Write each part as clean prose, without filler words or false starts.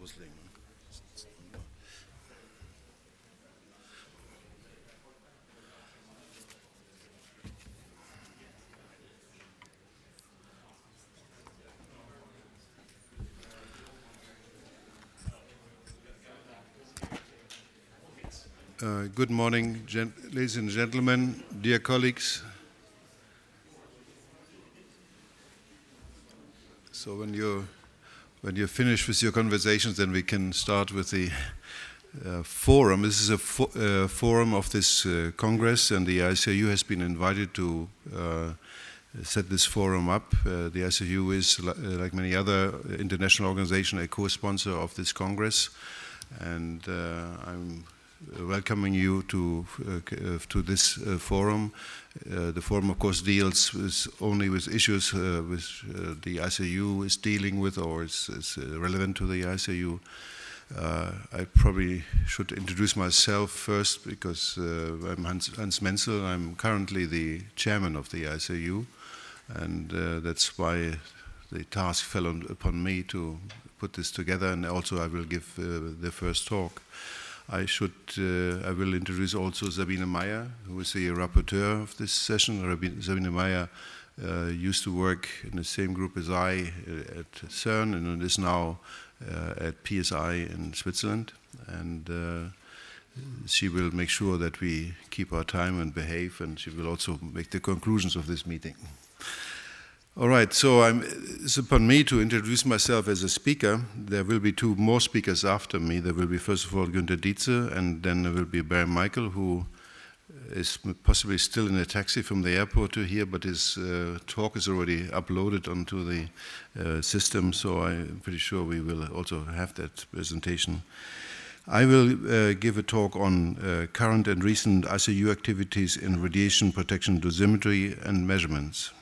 loslegen. Good morning, ladies and gentlemen, dear colleagues. So when you're finished with your conversations, then we can start with the forum. This is a forum of this Congress, and the ICRU has been invited to set this forum up. The ICRU is, like many other international organizations, a co-sponsor of this Congress, and I'm welcoming you to this forum. The forum, of course, deals only with issues which the ICRU is dealing with or is relevant to the ICRU. I probably should introduce myself first because I'm Hans Menzel. I'm currently the chairman of the ICRU, and that's why the task fell upon me to put this together, and also I will give the first talk. I will introduce also Sabine Meyer, who is the rapporteur of this session. Sabine Meyer used to work in the same group as I at CERN and is now at PSI in Switzerland. And she will make sure that we keep our time and behave, and she will also make the conclusions of this meeting. All right, so it's upon me to introduce myself as a speaker. There will be two more speakers after me. There will be, first of all, Günter Dietze, and then there will be Barry Michael, who is possibly still in a taxi from the airport to here, but his talk is already uploaded onto the system, so I'm pretty sure we will also have that presentation. I will give a talk on current and recent ICRU activities in radiation protection dosimetry and measurements.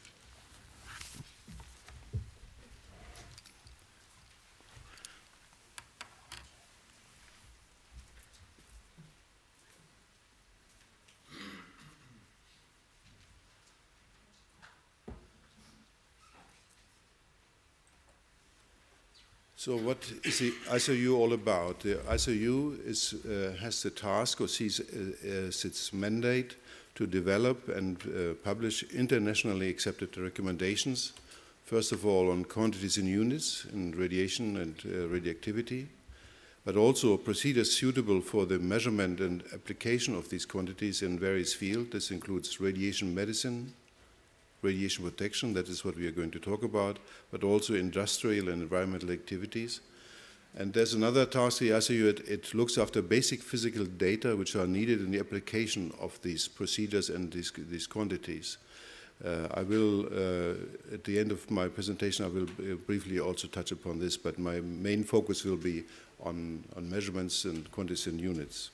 So what is the ICRU all about? The ICRU has the task or sees as its mandate to develop and publish internationally accepted recommendations, first of all on quantities in units in radiation and radioactivity, but also procedures suitable for the measurement and application of these quantities in various fields. This includes radiation medicine, radiation protection, that is what we are going to talk about, but also industrial and environmental activities. And there's another task, the ICRU, it looks after basic physical data which are needed in the application of these procedures and these quantities. I will, at the end of my presentation, I will briefly also touch upon this, but my main focus will be on measurements and quantities in units.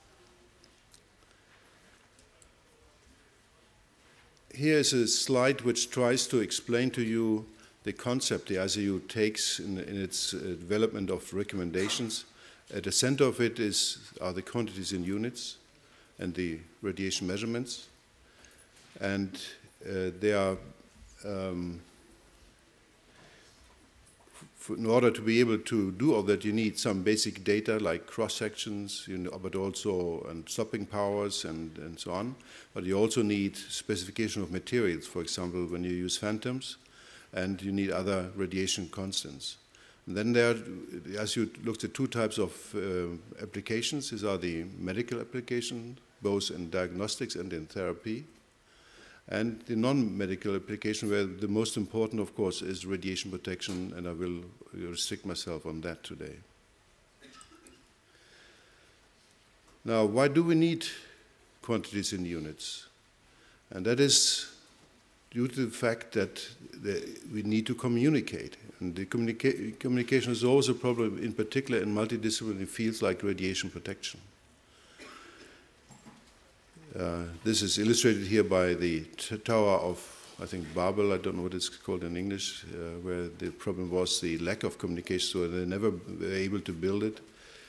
Here is a slide which tries to explain to you the concept the ICRU takes in its development of recommendations. At the center of it are the quantities in units and the radiation measurements. And they are, in order to be able to do all that, you need some basic data like cross-sections, but also stopping powers and so on. But you also need specification of materials, for example, when you use phantoms, and you need other radiation constants. And then as you looked at two types of applications, these are the medical application, both in diagnostics and in therapy, and the non-medical application, where the most important, of course, is radiation protection, and I will restrict myself on that today. Now, why do we need quantities in units? And that is due to the fact that we need to communicate. And the communication is always a problem, in particular in multidisciplinary fields like radiation protection. This is illustrated here by the Tower of, I think, Babel, I don't know what it's called in English, where the problem was the lack of communication, so they never were able to build it.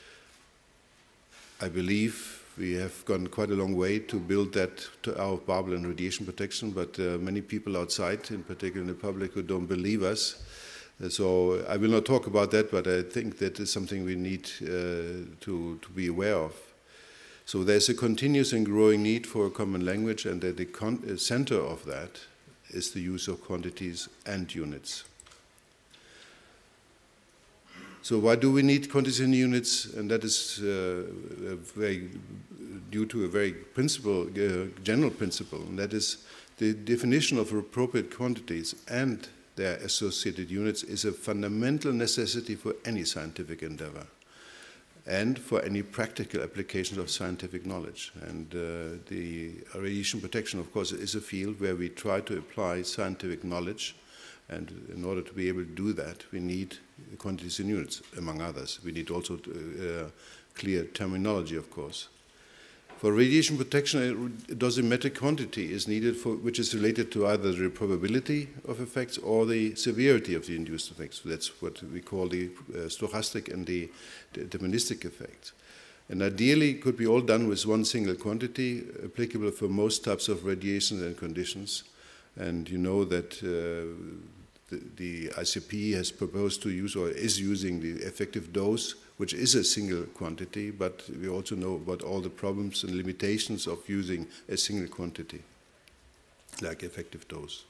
I believe we have gone quite a long way to build that Tower of Babel in radiation protection, but many people outside, in particular in the public, who don't believe us, So I will not talk about that, but I think that is something we need to be aware of. So there's a continuous and growing need for a common language, and at the center of that is the use of quantities and units. So why do we need quantities and units? And that is due to a very general principle, and that is the definition of appropriate quantities and their associated units is a fundamental necessity for any scientific endeavor and for any practical application of scientific knowledge. And the radiation protection, of course, is a field where we try to apply scientific knowledge, and in order to be able to do that, we need quantities and units, among others. We need also clear terminology, of course. For radiation protection, a dosimetric quantity is needed, which is related to either the probability of effects or the severity of the induced effects. That's what we call the stochastic and the deterministic effects. And ideally, it could be all done with one single quantity, applicable for most types of radiation and conditions. And you know that the ICP has proposed to use, or is using, the effective dose, which is a single quantity, but we also know about all the problems and limitations of using a single quantity, like effective dose.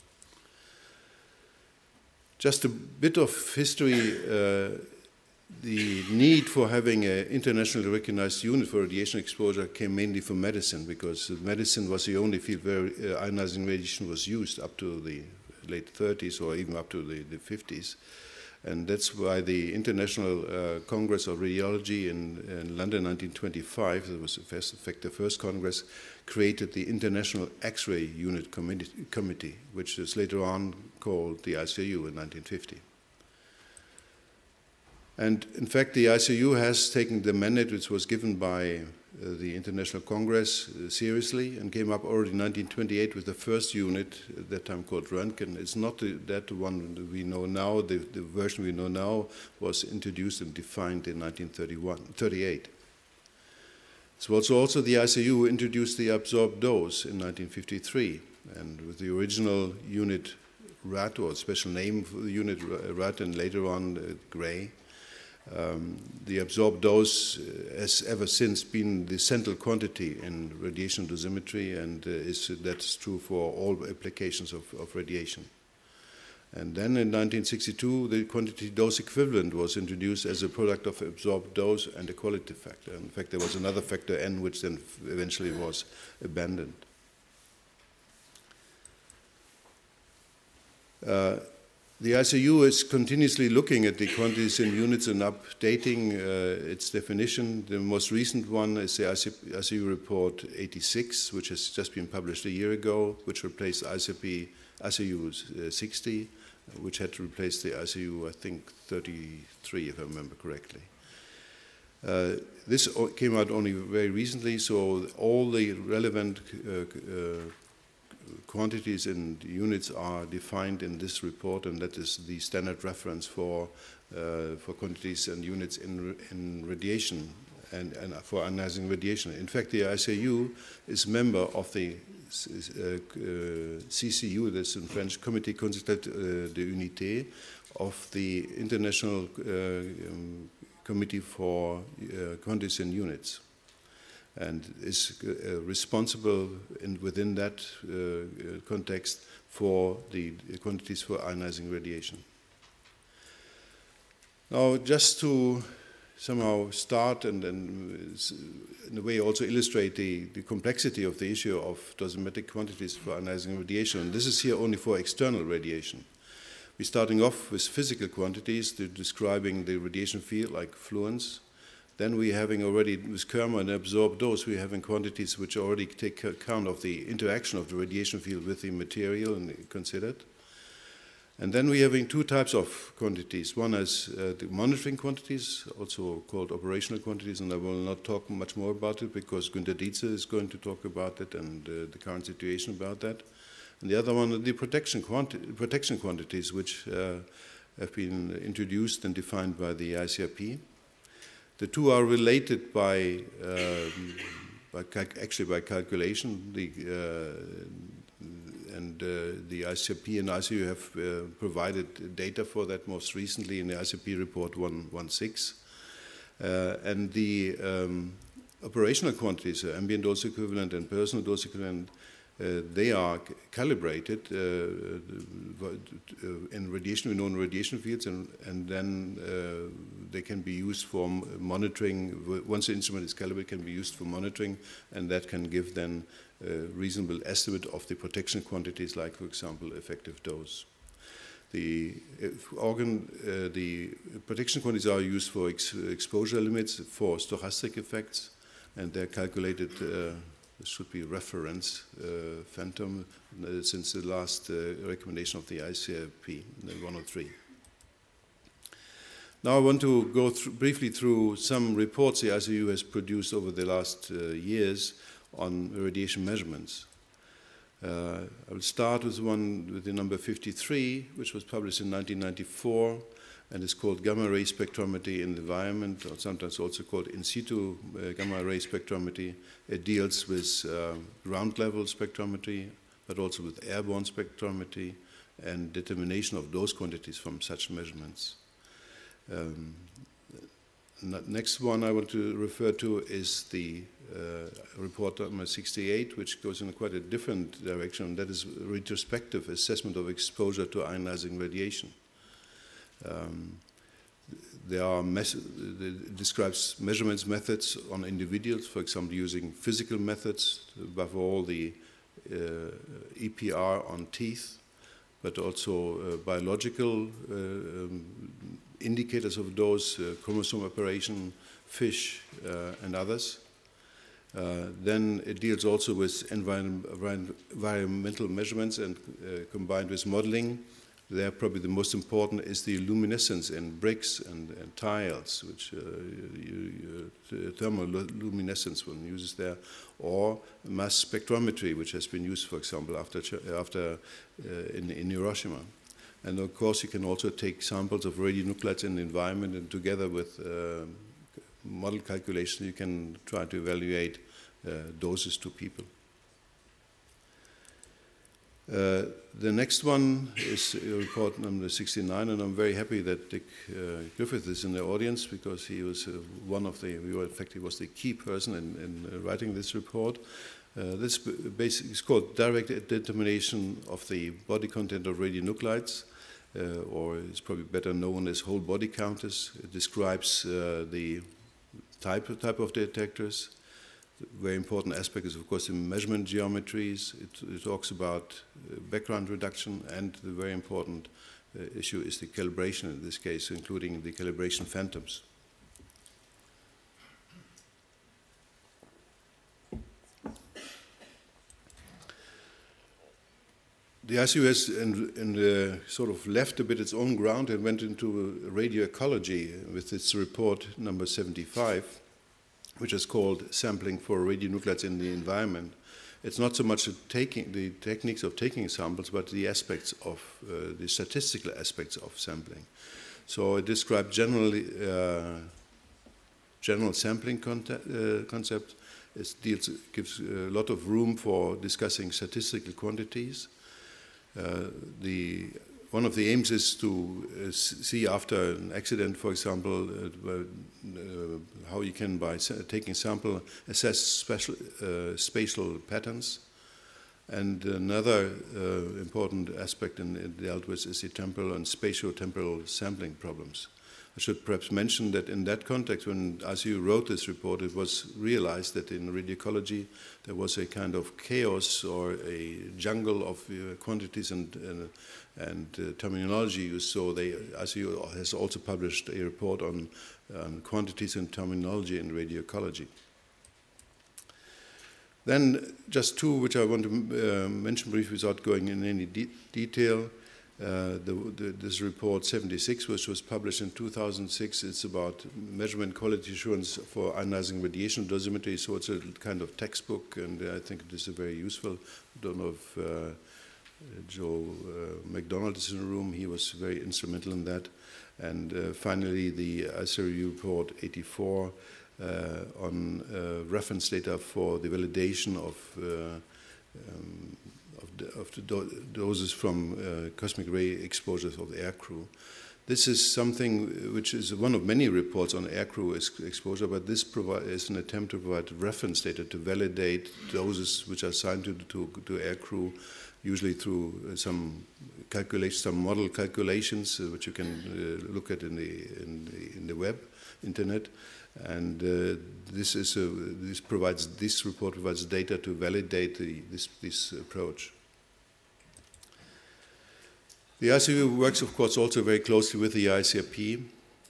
Just a bit of history. The need for having an internationally recognized unit for radiation exposure came mainly from medicine, because medicine was the only field where ionizing radiation was used up to the late 30s or even up to the 50s. And that's why the International Congress of Radiology in London 1925, that was in fact the first Congress, created the International X-ray Unit Committee, which is later on called the ICRU in 1950. And in fact, the ICRU has taken the mandate which was given by the International Congress seriously, and came up already in 1928 with the first unit, at that time called Röntgen. It's not that one we know now. The version we know now was introduced and defined in 1938. It was also the ICRU who introduced the absorbed dose in 1953, and with the original unit RAT, or special name for the unit RAT, and later on Gray. The absorbed dose has ever since been the central quantity in radiation dosimetry, and that's true for all applications of radiation. And then in 1962, the quantity dose equivalent was introduced as a product of absorbed dose and a quality factor. In fact, there was another factor N, which then eventually was abandoned. The ICRU is continuously looking at the quantities in units and updating its definition. The most recent one is the ICRU Report 86, which has just been published a year ago, which replaced ICRU 60, which had to replace the ICRU, I think, 33, if I remember correctly. This came out only very recently, so all the relevant quantities and units are defined in this report, and that is the standard reference for quantities and units in radiation and for ionizing radiation. In fact, the ICRU is member of the CCU, that's in French, Comité Consultatif de Unité, of the International Committee for Quantities and Units, and is responsible within that context for the quantities for ionizing radiation. Now, just to somehow start and in a way also illustrate the complexity of the issue of dosimetric quantities for ionizing radiation, and this is here only for external radiation. We're starting off with physical quantities describing the radiation field, like fluence. Then we're having already, with Kermer and absorbed dose, we're having quantities which already take account of the interaction of the radiation field with the material and considered. And then we're having two types of quantities. One is the monitoring quantities, also called operational quantities, and I will not talk much more about it because Günter Dietze is going to talk about it and the current situation about that. And the other one are the protection quantities, which have been introduced and defined by the ICRP. The two are related by calculation, and the ICRP and ICU have provided data for that most recently in the ICRP report 116. And the operational quantities, ambient dose equivalent and personal dose equivalent, they are calibrated in radiation, known radiation fields, and then they can be used for monitoring. Once the instrument is calibrated, it can be used for monitoring, and that can give then a reasonable estimate of the protection quantities, like, for example, effective dose. The protection quantities are used for exposure limits for stochastic effects, and they're calculated. This should be reference phantom since the last recommendation of the ICRP, 103. Now I want to go briefly through some reports the ICU has produced over the last years on radiation measurements. I will start with one with the number 53, which was published in 1994, and is called gamma ray spectrometry in the environment, or sometimes also called in situ gamma ray spectrometry. It deals with ground level spectrometry, but also with airborne spectrometry and determination of dose quantities from such measurements. Next one I want to refer to is the report number 68, which goes in quite a different direction, and that is retrospective assessment of exposure to ionizing radiation. It describes measurements methods on individuals, for example, using physical methods, above all the EPR on teeth, but also biological indicators of dose, chromosome operation, fish, and others. Then it deals also with environmental measurements and combined with modeling. There, probably the most important is the luminescence in bricks and tiles, which thermal luminescence one uses there, or mass spectrometry, which has been used, for example, in Hiroshima. And of course, you can also take samples of radionuclides in the environment, and together with model calculation, you can try to evaluate doses to people. The next one is report number 69, and I'm very happy that Dick Griffith is in the audience, because he was he was the key person in writing this report. This basically is called direct determination of the body content of radionuclides, or it's probably better known as whole body counters. It describes the type of detectors. Very important aspect is, of course, the measurement geometries. It talks about background reduction, and the very important issue is the calibration in this case, including the calibration phantoms. The ICU has sort of left a bit its own ground and went into radioecology with its report number 75, which is called Sampling for Radionuclides in the Environment. It's not so much the techniques of taking samples, but the aspects of the statistical aspects of sampling. So it describes general sampling concept. It gives a lot of room for discussing statistical quantities. One of the aims is to see after an accident, for example, how you can, by taking a sample, assess spatial patterns. And another important aspect dealt with is the temporal and spatio-temporal sampling problems. I should perhaps mention that in that context, when ICU wrote this report, it was realized that in radioecology there was a kind of chaos or a jungle of quantities and terminology used. So ICU has also published a report on quantities and terminology in radioecology. Then just two which I want to mention briefly without going in any detail. This report 76, which was published in 2006, it's about measurement quality assurance for ionizing radiation dosimetry. So it's a kind of textbook, and I think it is very useful. I don't know if Joe McDonald is in the room. He was very instrumental in that. And finally, the ICRU report 84 on reference data for the validation doses from cosmic ray exposures of the aircrew. This is something which is one of many reports on aircrew exposure, but this is an attempt to provide reference data to validate doses which are assigned to aircrew, usually through some calculations, some model calculations, which you can look at in the web, internet. And this report provides data to validate this approach. The ICU works, of course, also very closely with the ICRP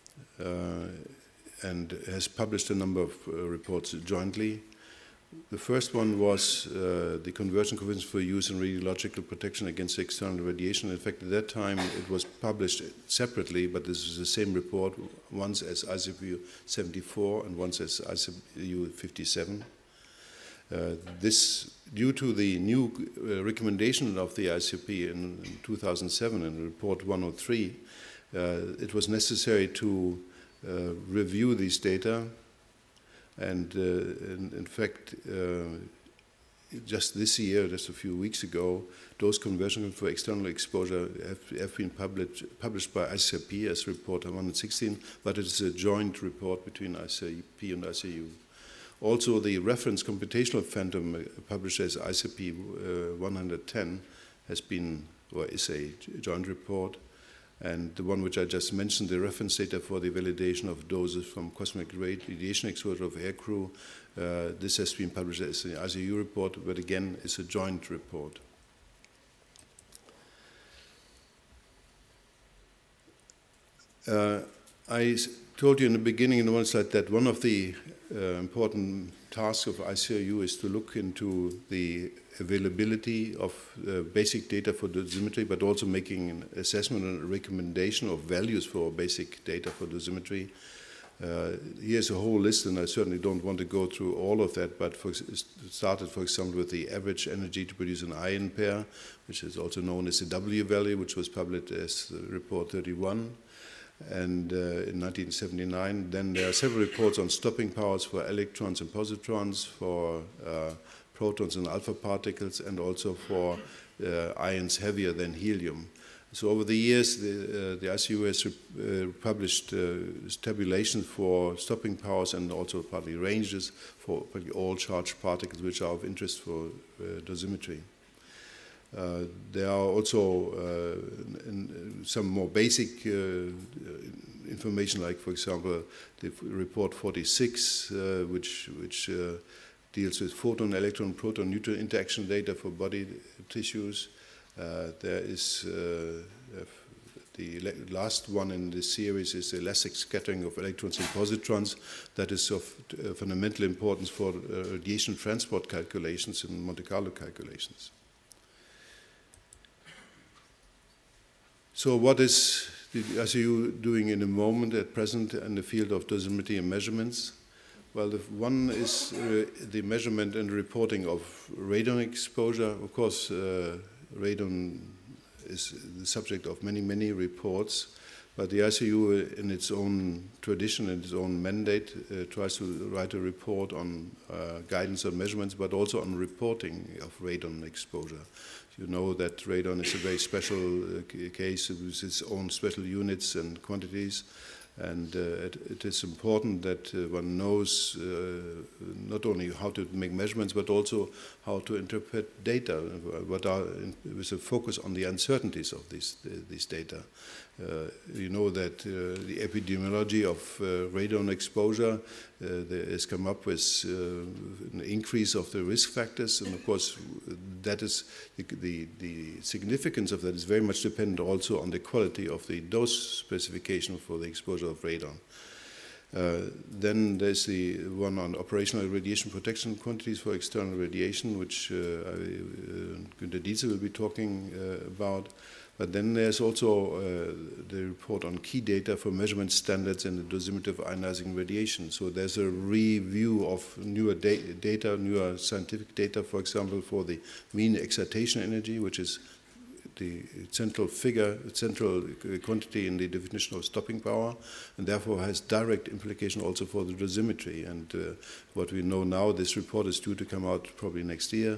and has published a number of reports jointly. The first one was the conversion coefficient for use in radiological protection against external radiation. In fact, at that time, it was published separately, but this is the same report, once as ICU 74 and once as ICU 57. This, due to the new recommendation of the ICRP in 2007 in Report 103, it was necessary to review these data. And in fact, just this year, just a few weeks ago, dose conversion for external exposure have been published by ICRP as Report 116, but it is a joint report between ICRP and ICU. Also, the reference computational phantom published as ICRP 110 has been, or is a joint report. And the one which I just mentioned, the reference data for the validation of doses from cosmic radiation exposure of aircrew, this has been published as an ICU report, but again, it's a joint report. I told you in the beginning in one slide that one of the important tasks of ICRU is to look into the availability of basic data for dosimetry, but also making an assessment and a recommendation of values for basic data for dosimetry. Here's a whole list, and I certainly don't want to go through all of that, but started, for example, with the average energy to produce an ion pair, which is also known as the W value, which was published as Report 31. And in 1979, then there are several reports on stopping powers for electrons and positrons, for protons and alpha particles, and also for ions heavier than helium. So over the years, the ICU has published tabulations for stopping powers and also partly ranges for partly all charged particles which are of interest for dosimetry. There are also some more basic information, like, for example, the report 46, which deals with photon, electron, proton, neutron interaction data for body tissues. There is the last one in this series is the elastic scattering of electrons and positrons. That is of fundamental importance for radiation transport calculations and Monte Carlo calculations. So what is the ICU doing in the moment at present in the field of dosimetry and measurements? Well, one is the measurement and reporting of radon exposure. Of course, radon is the subject of many, many reports, but the ICU, in its own tradition and its own mandate, tries to write a report on guidance on measurements, but also on reporting of radon exposure. You know that radon is a very special case with its own special units and quantities, and it is important that one knows not only how to make measurements, but also how to interpret data, with a focus on the uncertainties of these data. You know that the epidemiology of radon exposure has come up with an increase of the risk factors, and of course that is the significance of that is very much dependent also on the quality of the dose specification for the exposure of radon. Then there's the one on operational radiation protection quantities for external radiation, which Günter Dietze will be talking about. But then there's also the report on key data for measurement standards in the dosimetry of ionizing radiation. So there's a review of newer data, newer scientific data, for example, for the mean excitation energy, which is the central quantity in the definition of stopping power, and therefore has direct implication also for the dosimetry. And what we know now, this report is due to come out probably next year.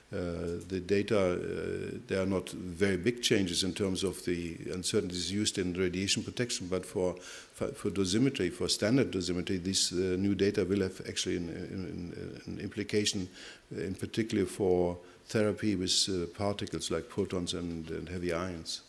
The data, there are not very big changes in terms of the uncertainties used in radiation protection, but for dosimetry, for standard dosimetry, this new data will have actually an implication, in particular for therapy with particles like protons and heavy ions.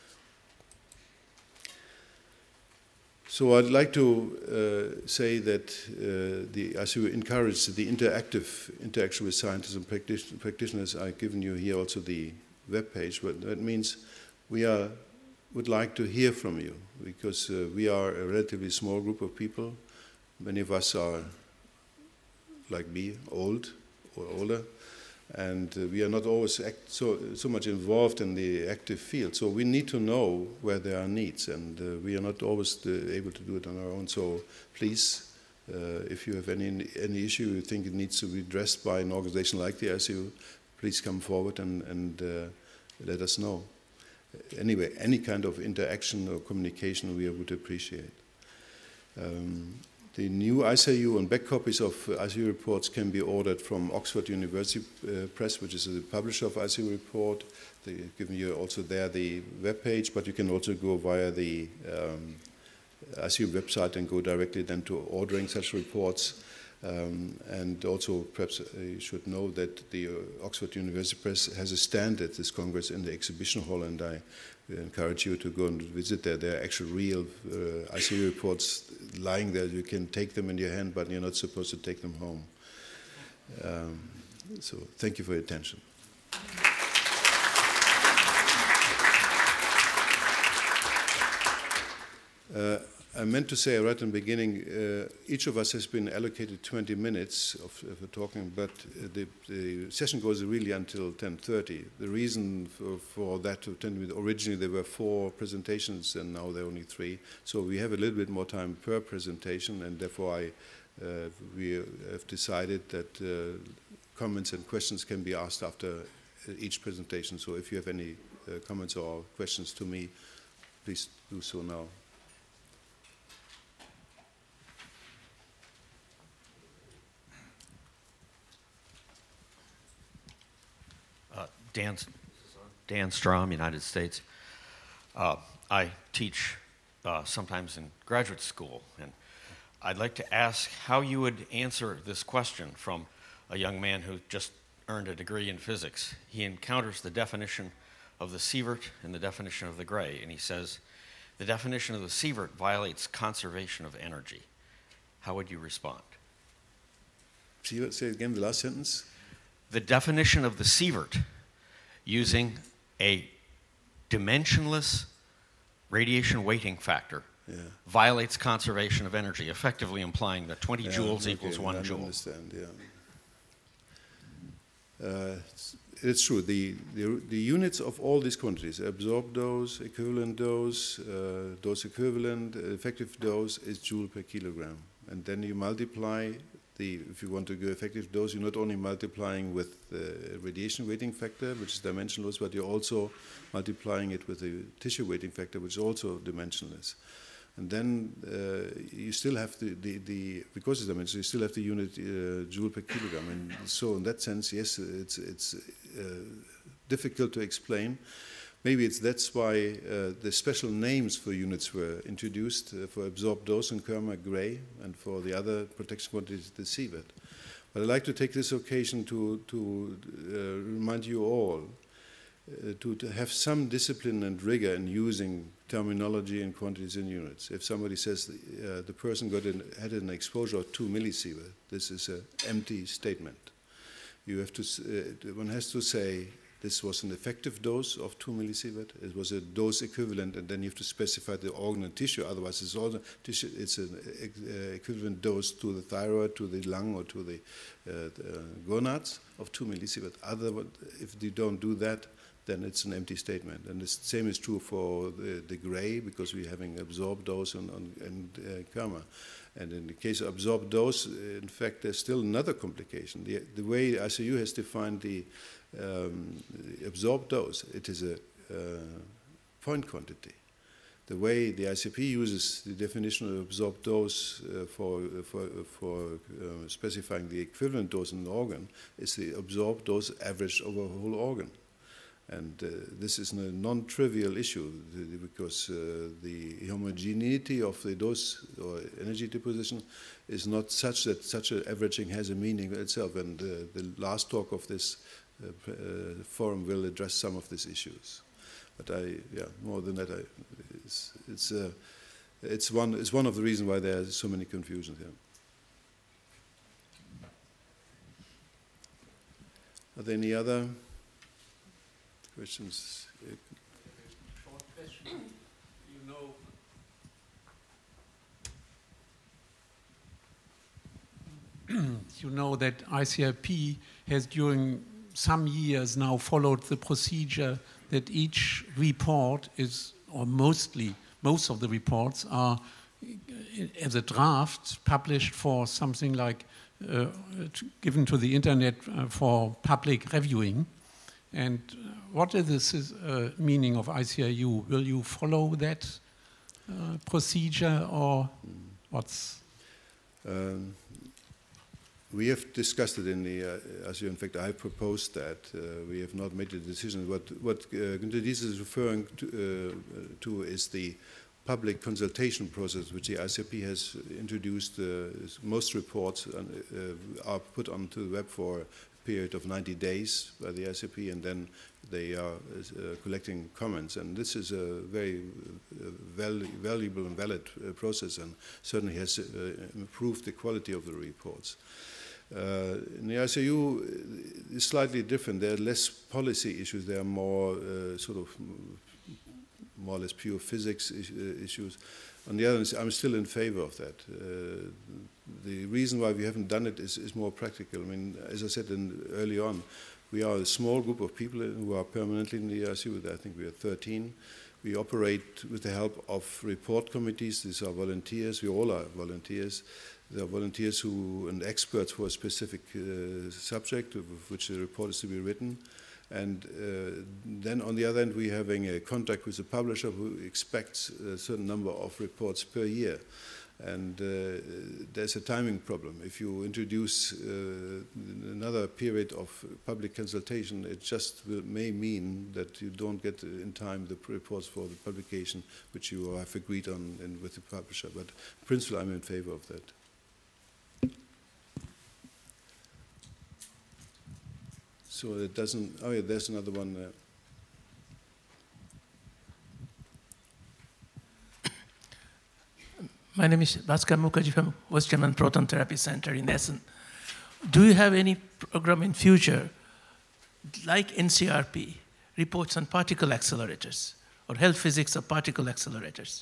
So I'd like to say that the ICU encourages the interactive interaction with scientists and practitioners. I've given you here also the web page. But that means we would like to hear from you, because we are a relatively small group of people. Many of us are, like me, old or older. And we are not always so much involved in the active field. So we need to know where there are needs, and we are not always able to do it on our own. So please, if you have any issue you think it needs to be addressed by an organization like the ICU, please come forward and let us know. Anyway, any kind of interaction or communication we would appreciate. The new ICU and back copies of ICU reports can be ordered from Oxford University Press, which is the publisher of ICU report. They've given you also there the web page, but you can also go via the ICU website and go directly then to ordering such reports. And also, perhaps you should know that the Oxford University Press has a stand at this Congress in the exhibition hall, and I encourage you to go and visit there. There are actual real ICU reports lying there. You can take them in your hand, but you're not supposed to take them home. So thank you for your attention. I meant to say right in the beginning, each of us has been allocated 20 minutes of talking, but the session goes really until 10:30. The reason for that to 10 minutes, originally there were 4 presentations and now there are only 3. So we have a little bit more time per presentation, and therefore we have decided that comments and questions can be asked after each presentation. So if you have any comments or questions to me, please do so now. Dan Strom, United States. I teach sometimes in graduate school, and I'd like to ask how you would answer this question from a young man who just earned a degree in physics. He encounters the definition of the sievert and the definition of the gray, and he says, the definition of the sievert violates conservation of energy. How would you respond? Say again the last sentence. The definition of the sievert, using a dimensionless radiation weighting factor, violates conservation of energy, effectively implying that 20 joules equals 1 joule. I understand, it's true. The units of all these quantities, absorbed dose, equivalent dose, dose equivalent, effective dose, is joule per kilogram. And then you multiply if you want to go effective dose, you're not only multiplying with the radiation weighting factor, which is dimensionless, but you're also multiplying it with the tissue weighting factor, which is also dimensionless. And then you still have because it's dimensionless, you still have the unit joule per kilogram. And so in that sense, yes, it's difficult to explain. Maybe that's why the special names for units were introduced for absorbed dose and Kerma gray, and for the other protection quantities, the sievert. But I'd like to take this occasion to remind you all to have some discipline and rigor in using terminology and quantities in units. If somebody says the person had an exposure of 2 millisievert, this is an empty statement. One has to say, this was an effective dose of 2 millisievert. It was a dose equivalent, and then you have to specify the organ and tissue. Otherwise, it's an equivalent dose to the thyroid, to the lung, or to the gonads of 2 millisievert. If you don't do that, then it's an empty statement. And the same is true for the gray, because we're having absorbed dose and Kerma. And in the case of absorbed dose, in fact, there's still another complication. The way ICU has defined the absorbed dose, it is a point quantity. the way the ICP uses the definition of absorbed dose for specifying the equivalent dose in an organ is the absorbed dose averaged over a whole organ. And this is a non-trivial issue because the homogeneity of the dose or energy deposition is not such that such an averaging has a meaning itself. And the last talk of this forum will address some of these issues. But more than that, it's one of the reasons why there are so many confusions here. Are there any other questions? Short question. You know that ICIP has during some years now followed the procedure that each report is, or most of the reports are as a draft published for something like given to the internet for public reviewing. And what is this meaning of ICIU? Will you follow that procedure, or what's? We have discussed it in the ICIU. In fact, I proposed that. We have not made a decision. What Günter Dietze is referring to is the public consultation process, which the ICP has introduced. Most reports are put onto the web for period of 90 days by the ICP, and then they are collecting comments. And this is a very valuable and valid process, and certainly has improved the quality of the reports. In the ICU, it's slightly different. There are less policy issues. There are more more or less pure physics issues. On the other hand, I'm still in favor of that. The reason why we haven't done it is more practical. I mean, as I said early on, we are a small group of people who are permanently in the ICU. I think we are 13. We operate with the help of report committees. These are volunteers. We all are volunteers. There are volunteers and experts for a specific subject of which the report is to be written. And then on the other end, we're having a contract with the publisher who expects a certain number of reports per year. And there's a timing problem. If you introduce another period of public consultation, it just may mean that you don't get in time the reports for the publication, which you have agreed on with the publisher. But in principle, I'm in favor of that. So it doesn't. Oh yeah, there's another one there. My name is Bhaskar Mukherjee from West German Proton Therapy Center in Essen. Do you have any program in future, like NCRP, reports on particle accelerators or health physics of particle accelerators?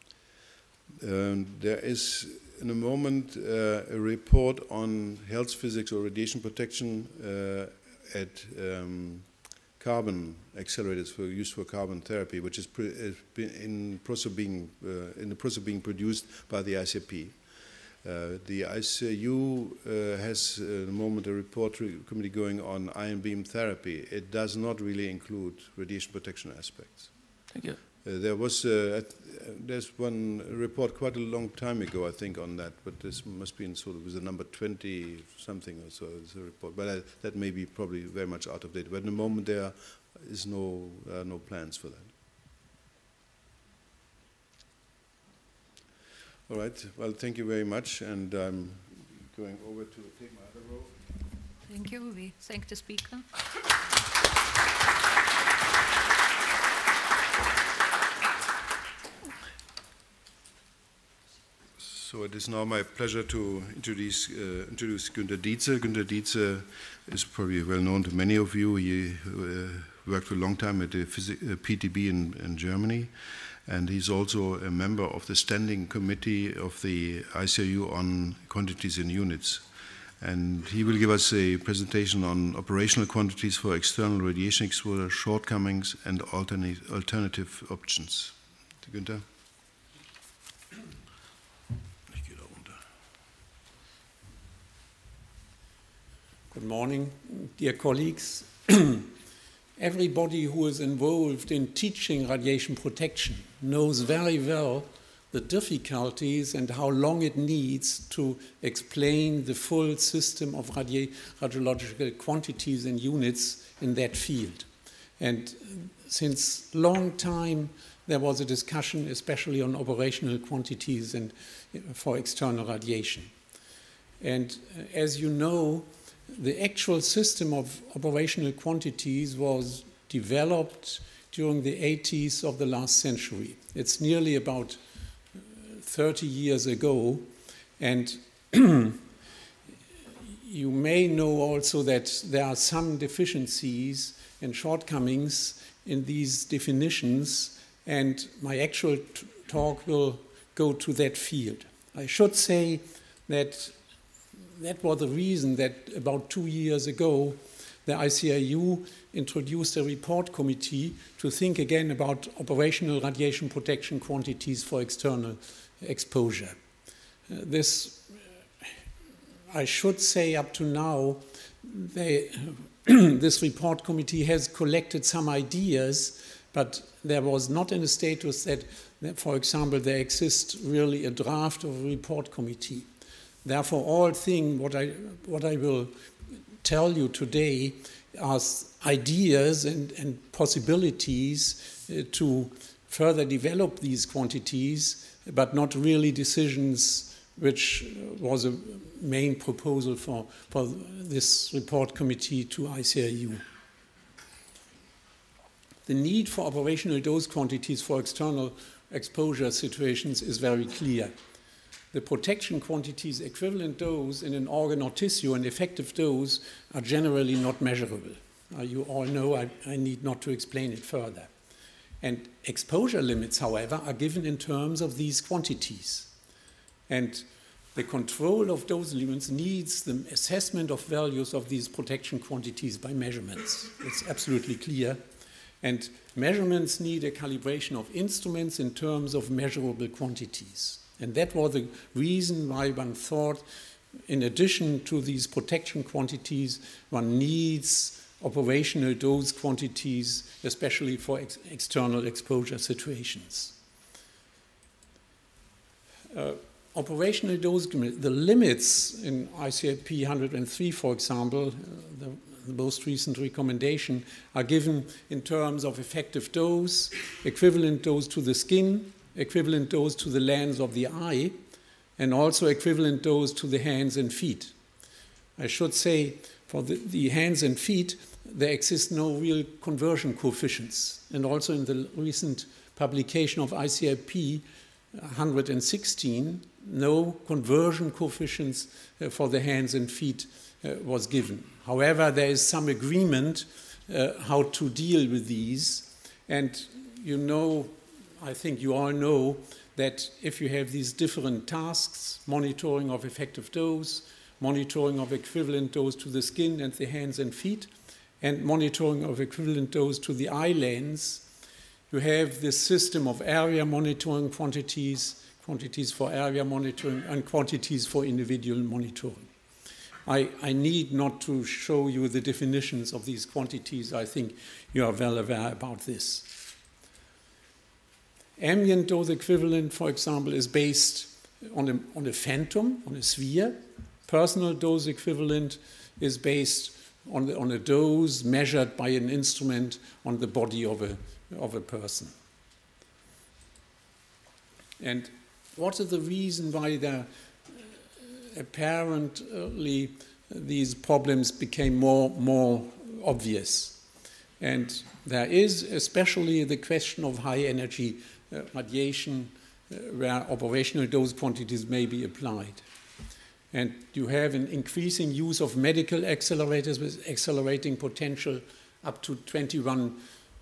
There is, in a moment, a report on health physics or radiation protection at carbon accelerators for use for carbon therapy, which is in the process of being produced by the ICP. The ICU has at the moment a report committee going on ion beam therapy. It does not really include radiation protection aspects. Thank you. There's one report quite a long time ago, I think, on that, but this must be in sort of with the number 20 something or so. It's a report, but that may be probably very much out of date. But at the moment, there is no plans for that. All right. Well, thank you very much, and I'm going over to take my other row. Thank you. We thank the speaker. So it is now my pleasure to introduce Günter Dietze. Günter Dietze is probably well known to many of you. He worked for a long time at the PTB in Germany, and he's also a member of the standing committee of the ICIU on quantities and units. And he will give us a presentation on operational quantities for external radiation exposure, shortcomings, and alternative options. Günter? Good morning, dear colleagues. Everybody who is involved in teaching radiation protection knows very well the difficulties and how long it needs to explain the full system of radiological quantities and units in that field. And since long time, there was a discussion, especially on operational quantities and for external radiation. And as you know, the actual system of operational quantities was developed during the 80s of the last century. It's nearly about 30 years ago, and you may know also that there are some deficiencies and shortcomings in these definitions, and my actual talk will go to that field. I should say that that was the reason that about 2 years ago, the ICRU introduced a report committee to think again about operational radiation protection quantities for external exposure. This, I should say up to now, this report committee has collected some ideas, but there was not in a status that, for example, there exists really a draft of a report committee. Therefore, all things, what I will tell you today are ideas and possibilities to further develop these quantities, but not really decisions, which was a main proposal for this report committee to ICRU. The need for operational dose quantities for external exposure situations is very clear. The protection quantities equivalent dose in an organ or tissue and effective dose are generally not measurable. You all know I need not to explain it further. And exposure limits, however, are given in terms of these quantities. And the control of dose limits needs the assessment of values of these protection quantities by measurements. It's absolutely clear. And measurements need a calibration of instruments in terms of measurable quantities. And that was the reason why one thought, in addition to these protection quantities, one needs operational dose quantities, especially for external exposure situations. Operational dose, the limits in ICIP 103, for example, the most recent recommendation, are given in terms of effective dose, equivalent dose to the skin, equivalent dose to the lens of the eye, and also equivalent dose to the hands and feet. I should say, for the hands and feet, there exist no real conversion coefficients. And also in the recent publication of ICIP 116, no conversion coefficients for the hands and feet was given. However, there is some agreement how to deal with these. And you know, I think you all know that if you have these different tasks, monitoring of effective dose, monitoring of equivalent dose to the skin and the hands and feet, and monitoring of equivalent dose to the eye lens, you have this system of area monitoring quantities for area monitoring, and quantities for individual monitoring. I need not to show you the definitions of these quantities. I think you are well aware about this. Ambient dose equivalent, for example, is based on a phantom, on a sphere. Personal dose equivalent is based on a dose measured by an instrument on the body of a person. And what is the reason why apparently these problems became more obvious? And there is especially the question of high energy radiation where operational dose quantities may be applied. And you have an increasing use of medical accelerators with accelerating potential up to 21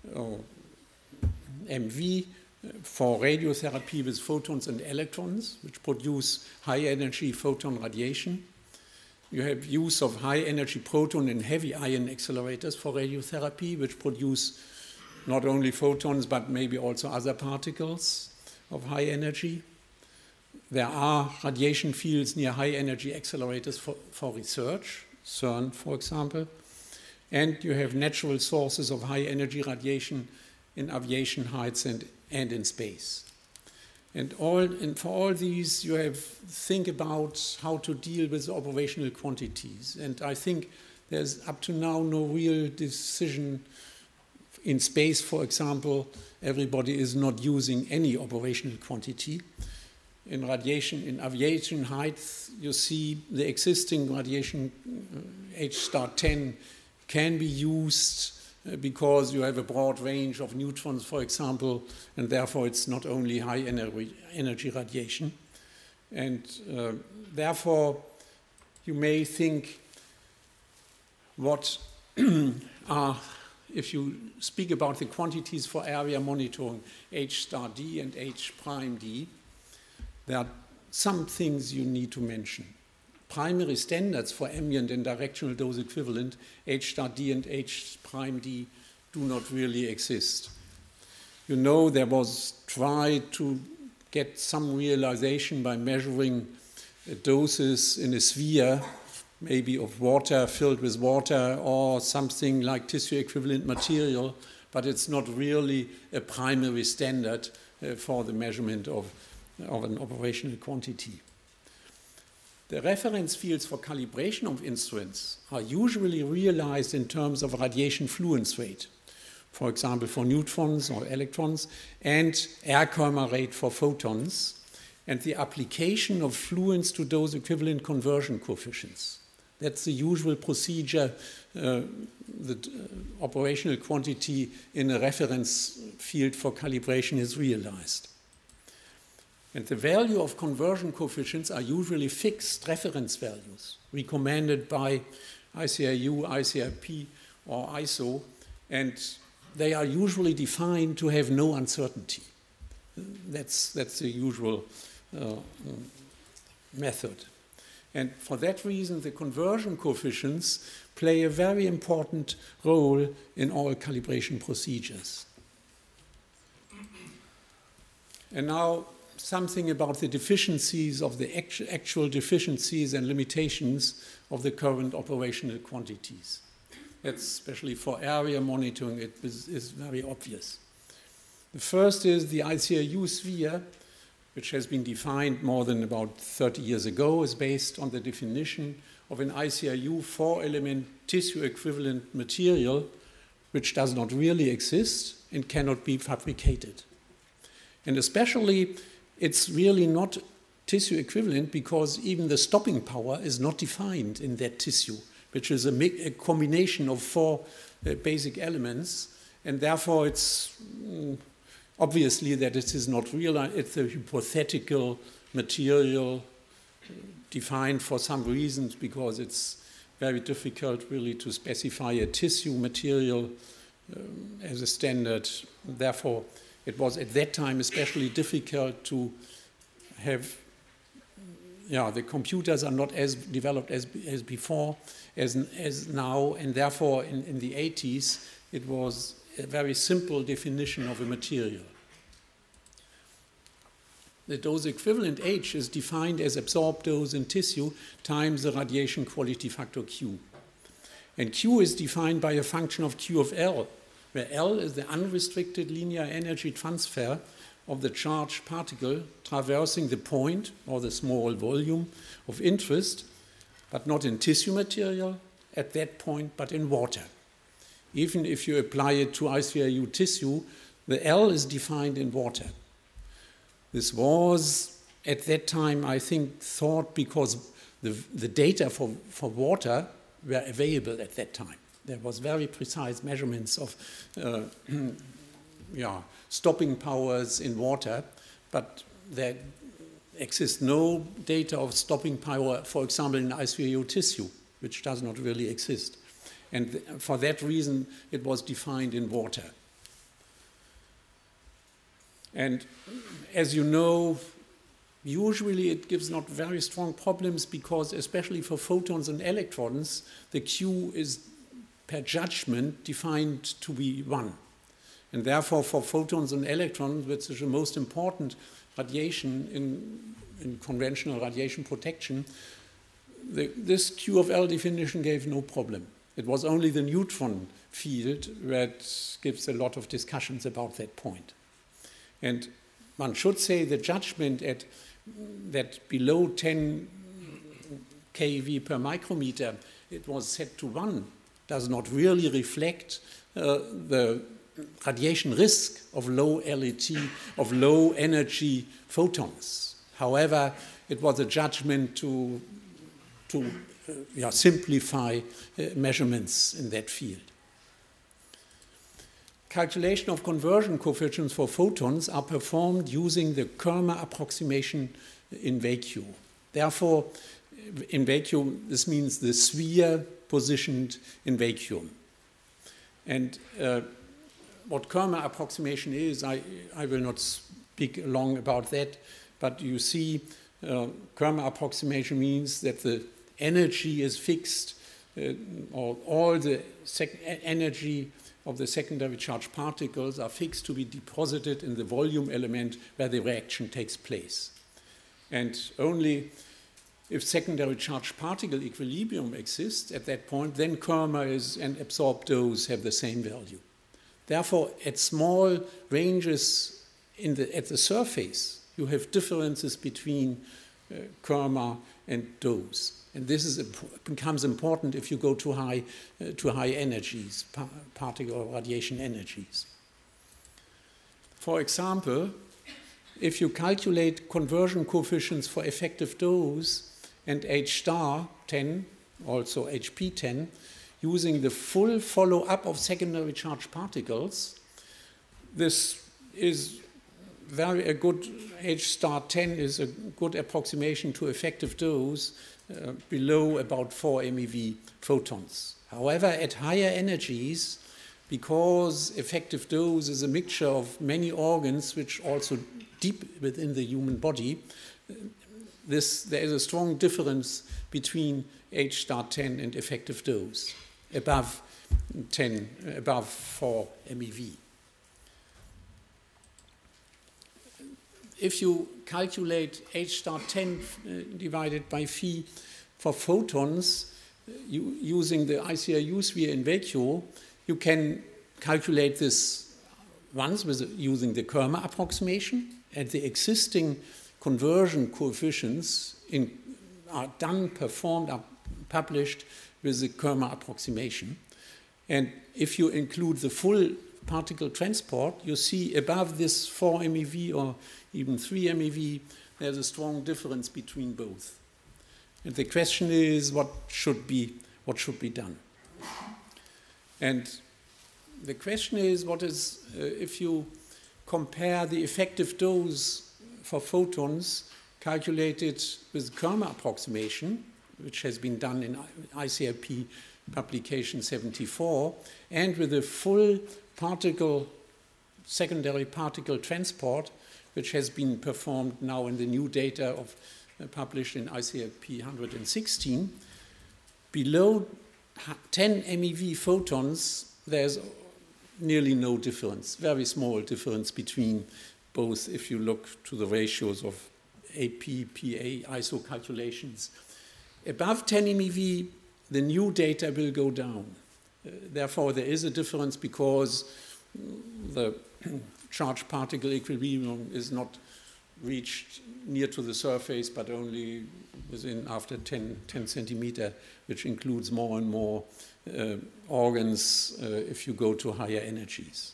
MV for radiotherapy with photons and electrons, which produce high-energy photon radiation. You have use of high-energy proton and heavy ion accelerators for radiotherapy, which produce not only photons, but maybe also other particles of high energy. There are radiation fields near high-energy accelerators for research, CERN, for example. And you have natural sources of high-energy radiation in aviation heights and and in space. And for all these, you have think about how to deal with operational quantities. And I think there's up to now no real decision. In space, for example, everybody is not using any operational quantity. In radiation, in aviation height, you see the existing radiation H star 10 can be used because you have a broad range of neutrons, for example, and therefore it's not only high energy radiation. And therefore, you may think what are, if you speak about the quantities for area monitoring, H star D and H prime D, there are some things you need to mention. Primary standards for ambient and directional dose equivalent, H star D and H prime D, do not really exist. You know, there was tried to get some realization by measuring doses in a sphere, maybe of water filled with water or something like tissue equivalent material, but it's not really a primary standard for the measurement of an operational quantity. The reference fields for calibration of instruments are usually realized in terms of radiation fluence rate, for example, for neutrons or electrons, and air Kermer rate for photons, and the application of fluence to dose equivalent conversion coefficients. That's the usual procedure, the operational quantity in a reference field for calibration is realized. And the value of conversion coefficients are usually fixed reference values recommended by ICRU, ICRP, or ISO, and they are usually defined to have no uncertainty. That's the usual method. And for that reason, the conversion coefficients play a very important role in all calibration procedures. And now, something about the deficiencies of the actual deficiencies and limitations of the current operational quantities. That's especially for area monitoring, it is very obvious. The first is the ICRU sphere, which has been defined more than about 30 years ago, is based on the definition of an ICRU 4-element tissue equivalent material, which does not really exist and cannot be fabricated. And especially, it's really not tissue equivalent because even the stopping power is not defined in that tissue, which is a combination of 4 basic elements, and therefore it's obviously that it is not real, it's a hypothetical material defined for some reasons because it's very difficult really to specify a tissue material as a standard. Therefore, it was at that time especially difficult to have, the computers are not as developed as before, as now, and therefore in the 80s it was a very simple definition of a material. The dose equivalent H is defined as absorbed dose in tissue times the radiation quality factor Q. And Q is defined by a function of Q of L, where L is the unrestricted linear energy transfer of the charged particle traversing the point or the small volume of interest, but not in tissue material at that point, but in water. Even if you apply it to ICRU tissue, the L is defined in water. This was, at that time, I think, thought because the data for water were available at that time. There was very precise measurements of stopping powers in water, but there exists no data of stopping power, for example, in ICRU tissue, which does not really exist. And for that reason, it was defined in water. And as you know, usually it gives not very strong problems because, especially for photons and electrons, the Q is per judgment defined to be 1. And therefore, for photons and electrons, which is the most important radiation in conventional radiation protection, this Q of L definition gave no problem. It was only the neutron field that gives a lot of discussions about that point. And one should say the judgment that below 10 keV per micrometer it was set to 1 does not really reflect the radiation risk of low LET, of low energy photons. However, it was a judgment to simplify measurements in that field. Calculation of conversion coefficients for photons are performed using the Kerma approximation in vacuum. Therefore, in vacuum, this means the sphere positioned in vacuum. And what Kerma approximation is, I will not speak long about that, but you see Kerma approximation means that the energy is fixed, or all the energy of the secondary charged particles are fixed to be deposited in the volume element where the reaction takes place. And only if secondary charged particle equilibrium exists at that point, then Kerma and absorbed dose have the same value. Therefore, at small ranges at the surface, you have differences between Kerma and dose. And this becomes important if you go to high energies, particle or radiation energies. For example, if you calculate conversion coefficients for effective dose and H star 10, also HP10, using the full follow-up of secondary charged particles, this is a good, H star 10 is a good approximation to effective dose below about 4 MeV photons. However, at higher energies, because effective dose is a mixture of many organs which also deep within the human body, there is a strong difference between H star 10 and effective dose, above 4 MeV. If you calculate H star 10 divided by phi for photons using the ICRU sphere in vacuum, you can calculate this once using the Kerma approximation, and the existing conversion coefficients are published with the Kerma approximation. And if you include the full particle transport, you see above this 4 MeV or even 3 MeV, there's a strong difference between both. And the question is, what should be done? And the question is, if you compare the effective dose for photons calculated with Kerma approximation, which has been done in ICRP publication 74, and with the full secondary particle transport, which has been performed now in the new data published in ICRP 116, below 10 MeV photons, there's nearly no difference, very small difference between both if you look to the ratios of AP, PA, ISO calculations. Above 10 MeV, the new data will go down. Therefore, there is a difference because the charged particle equilibrium is not reached near to the surface, but only after 10 centimeter, which includes more and more organs if you go to higher energies.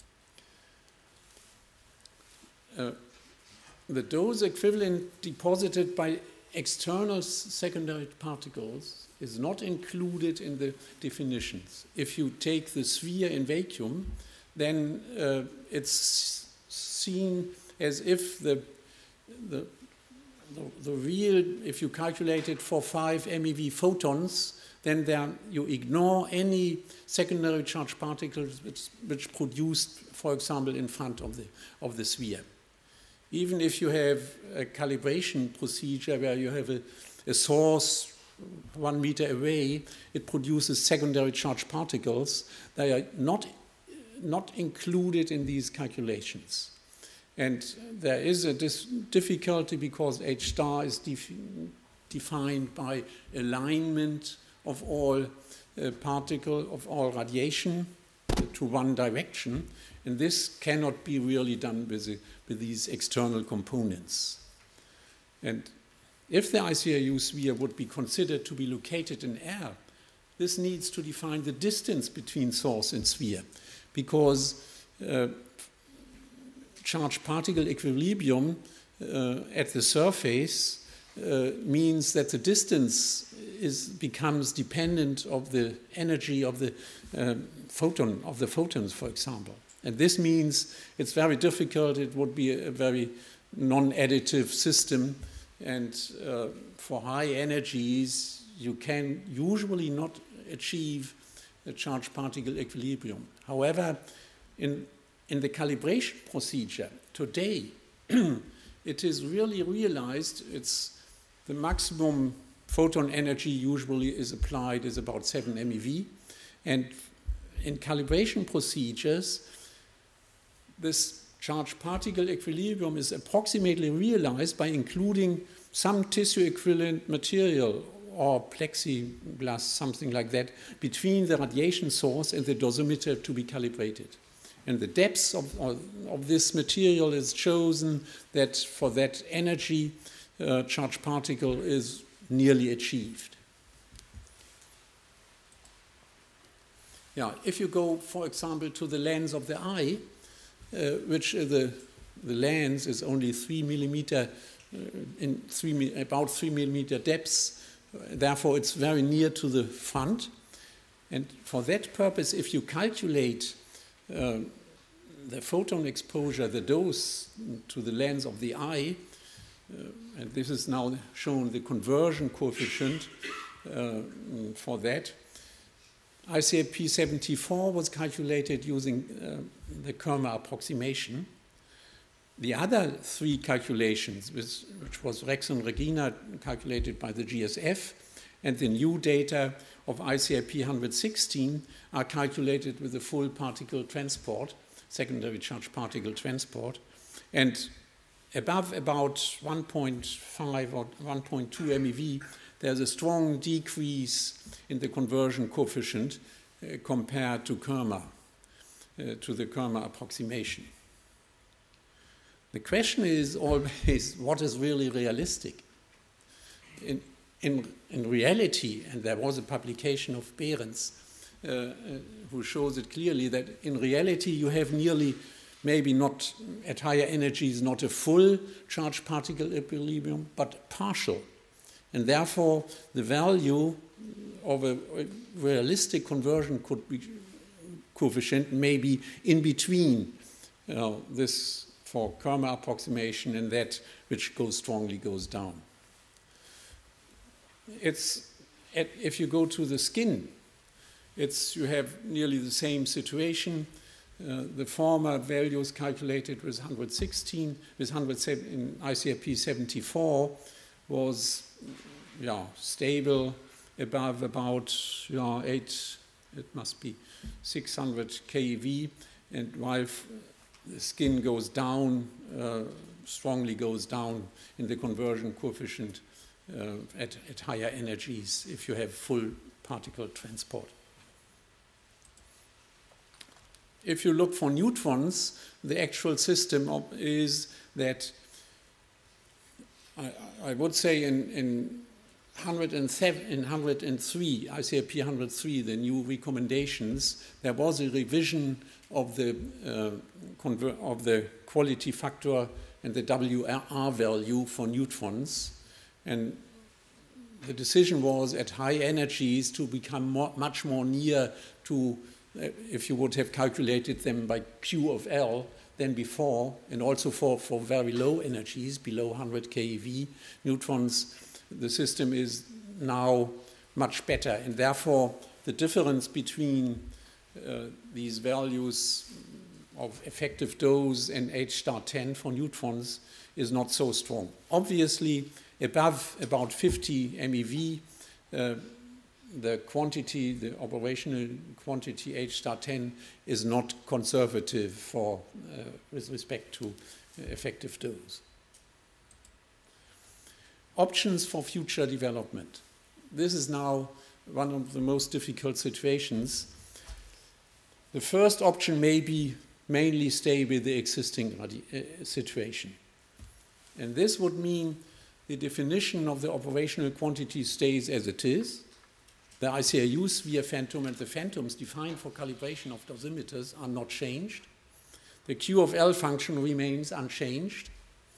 The dose equivalent deposited by external secondary particles is not included in the definitions. If you take the sphere in vacuum, then it's seen as if the real, if you calculate it for 5 MeV photons, then you ignore any secondary charged particles which produced, for example, in front of the sphere. Even if you have a calibration procedure where you have a source 1 meter away, it produces secondary charged particles. They are not included in these calculations. And there is a difficulty because H star is defined by alignment of all particle, of all radiation. to one direction, and this cannot be really done with these external components. And if the ICRU sphere would be considered to be located in air, this needs to define the distance between source and sphere, because charge-particle equilibrium at the surface means that the distance becomes dependent of the energy of the photons, for example. And this means it's very difficult. It would be a very non-additive system, and for high energies, you can usually not achieve a charge-particle equilibrium. However, in the calibration procedure today, it is really realized the maximum photon energy usually is applied is about 7 MeV. And in calibration procedures, this charge-particle equilibrium is approximately realized by including some tissue-equivalent material or plexiglass, something like that, between the radiation source and the dosimeter to be calibrated. And the depth of this material is chosen that for that energy, charge particle is nearly achieved. Yeah, if you go, for example, to the lens of the eye, which the lens is only 3 millimeter about 3 millimeter depth, therefore it's very near to the front. And for that purpose, if you calculate the photon exposure, the dose to the lens of the eye, and this is now shown the conversion coefficient for that. ICRP 74 was calculated using the Kerma approximation. The other three calculations, which was Rex and Regina calculated by the GSF, and the new data of ICRP 116 are calculated with the full particle transport, secondary charge particle transport, and above about 1.5 or 1.2 MeV, there's a strong decrease in the conversion coefficient compared to Kerma, to the Kerma approximation. The question is always, what is really realistic? In reality, and there was a publication of Behrens who shows it clearly, that in reality you have nearly, maybe not at higher energies, not a full charge particle equilibrium, but partial. And therefore, the value of a realistic conversion coefficient may be in between this for Kerma approximation and that which strongly goes down. If you go to the skin, you have nearly the same situation. The former values calculated with 116, with 107 in ICRP 74 was stable above about 8, it must be 600 keV, and while the skin goes down, strongly goes down in the conversion coefficient at higher energies if you have full particle transport. If you look for neutrons, the actual system is that I would say in 103, ICRP 103, the new recommendations, there was a revision of the quality factor and the WR value for neutrons. And the decision was at high energies to become much more near to, if you would have calculated them by Q of L than before, and also for very low energies, below 100 keV neutrons, the system is now much better. And therefore, the difference between these values of effective dose and H*10 for neutrons is not so strong. Obviously, above about 50 MeV, the operational quantity H*10 is not conservative with respect to effective dose. Options for future development. This is now one of the most difficult situations. The first option may be mainly stay with the existing situation. And this would mean the definition of the operational quantity stays as it is. The ICRU sphere phantom and the phantoms defined for calibration of dosimeters are not changed. The Q of L function remains unchanged.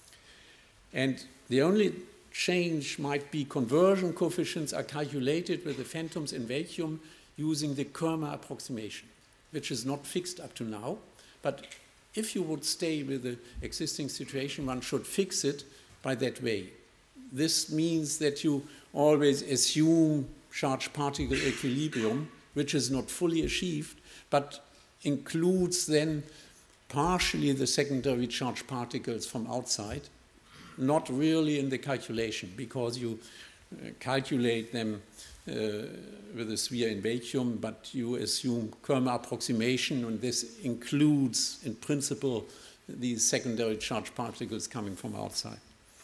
And the only change might be conversion coefficients are calculated with the phantoms in vacuum using the Kermer approximation, which is not fixed up to now. But if you would stay with the existing situation, one should fix it by that way. This means that you always assume charge-particle equilibrium, which is not fully achieved, but includes then partially the secondary charge particles from outside, not really in the calculation, because you calculate them with a sphere in vacuum, but you assume Kermer approximation, and this includes, in principle, these secondary charge particles coming from outside.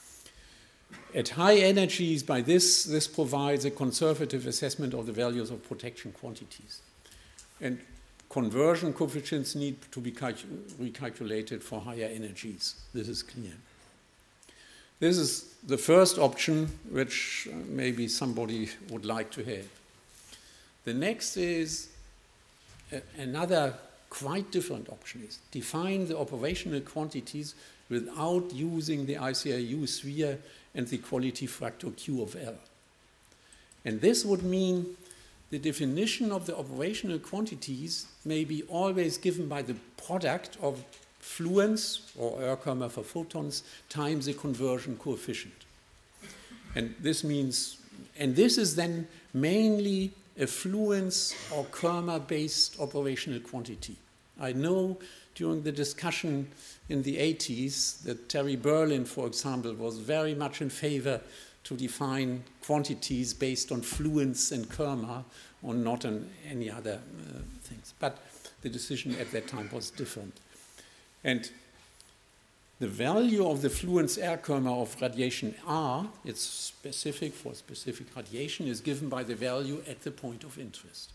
At high energies, by this provides a conservative assessment of the values of protection quantities. And conversion coefficients need to be recalculated for higher energies. This is clear. This is the first option, which maybe somebody would like to have. The next is another quite different option, is define the operational quantities without using the ICRU sphere and the quality factor Q of L. And this would mean the definition of the operational quantities may be always given by the product of fluence, or Kermer for photons, times the conversion coefficient. And this means, and this is then mainly a fluence or Kermer-based operational quantity. I know during the discussion in the 80s that Terry Berlin, for example, was very much in favor to define quantities based on fluence and Kermer, or not on any other things. But the decision at that time was different. And the value of the fluence air Kermer of radiation R, it's specific for specific radiation, is given by the value at the point of interest.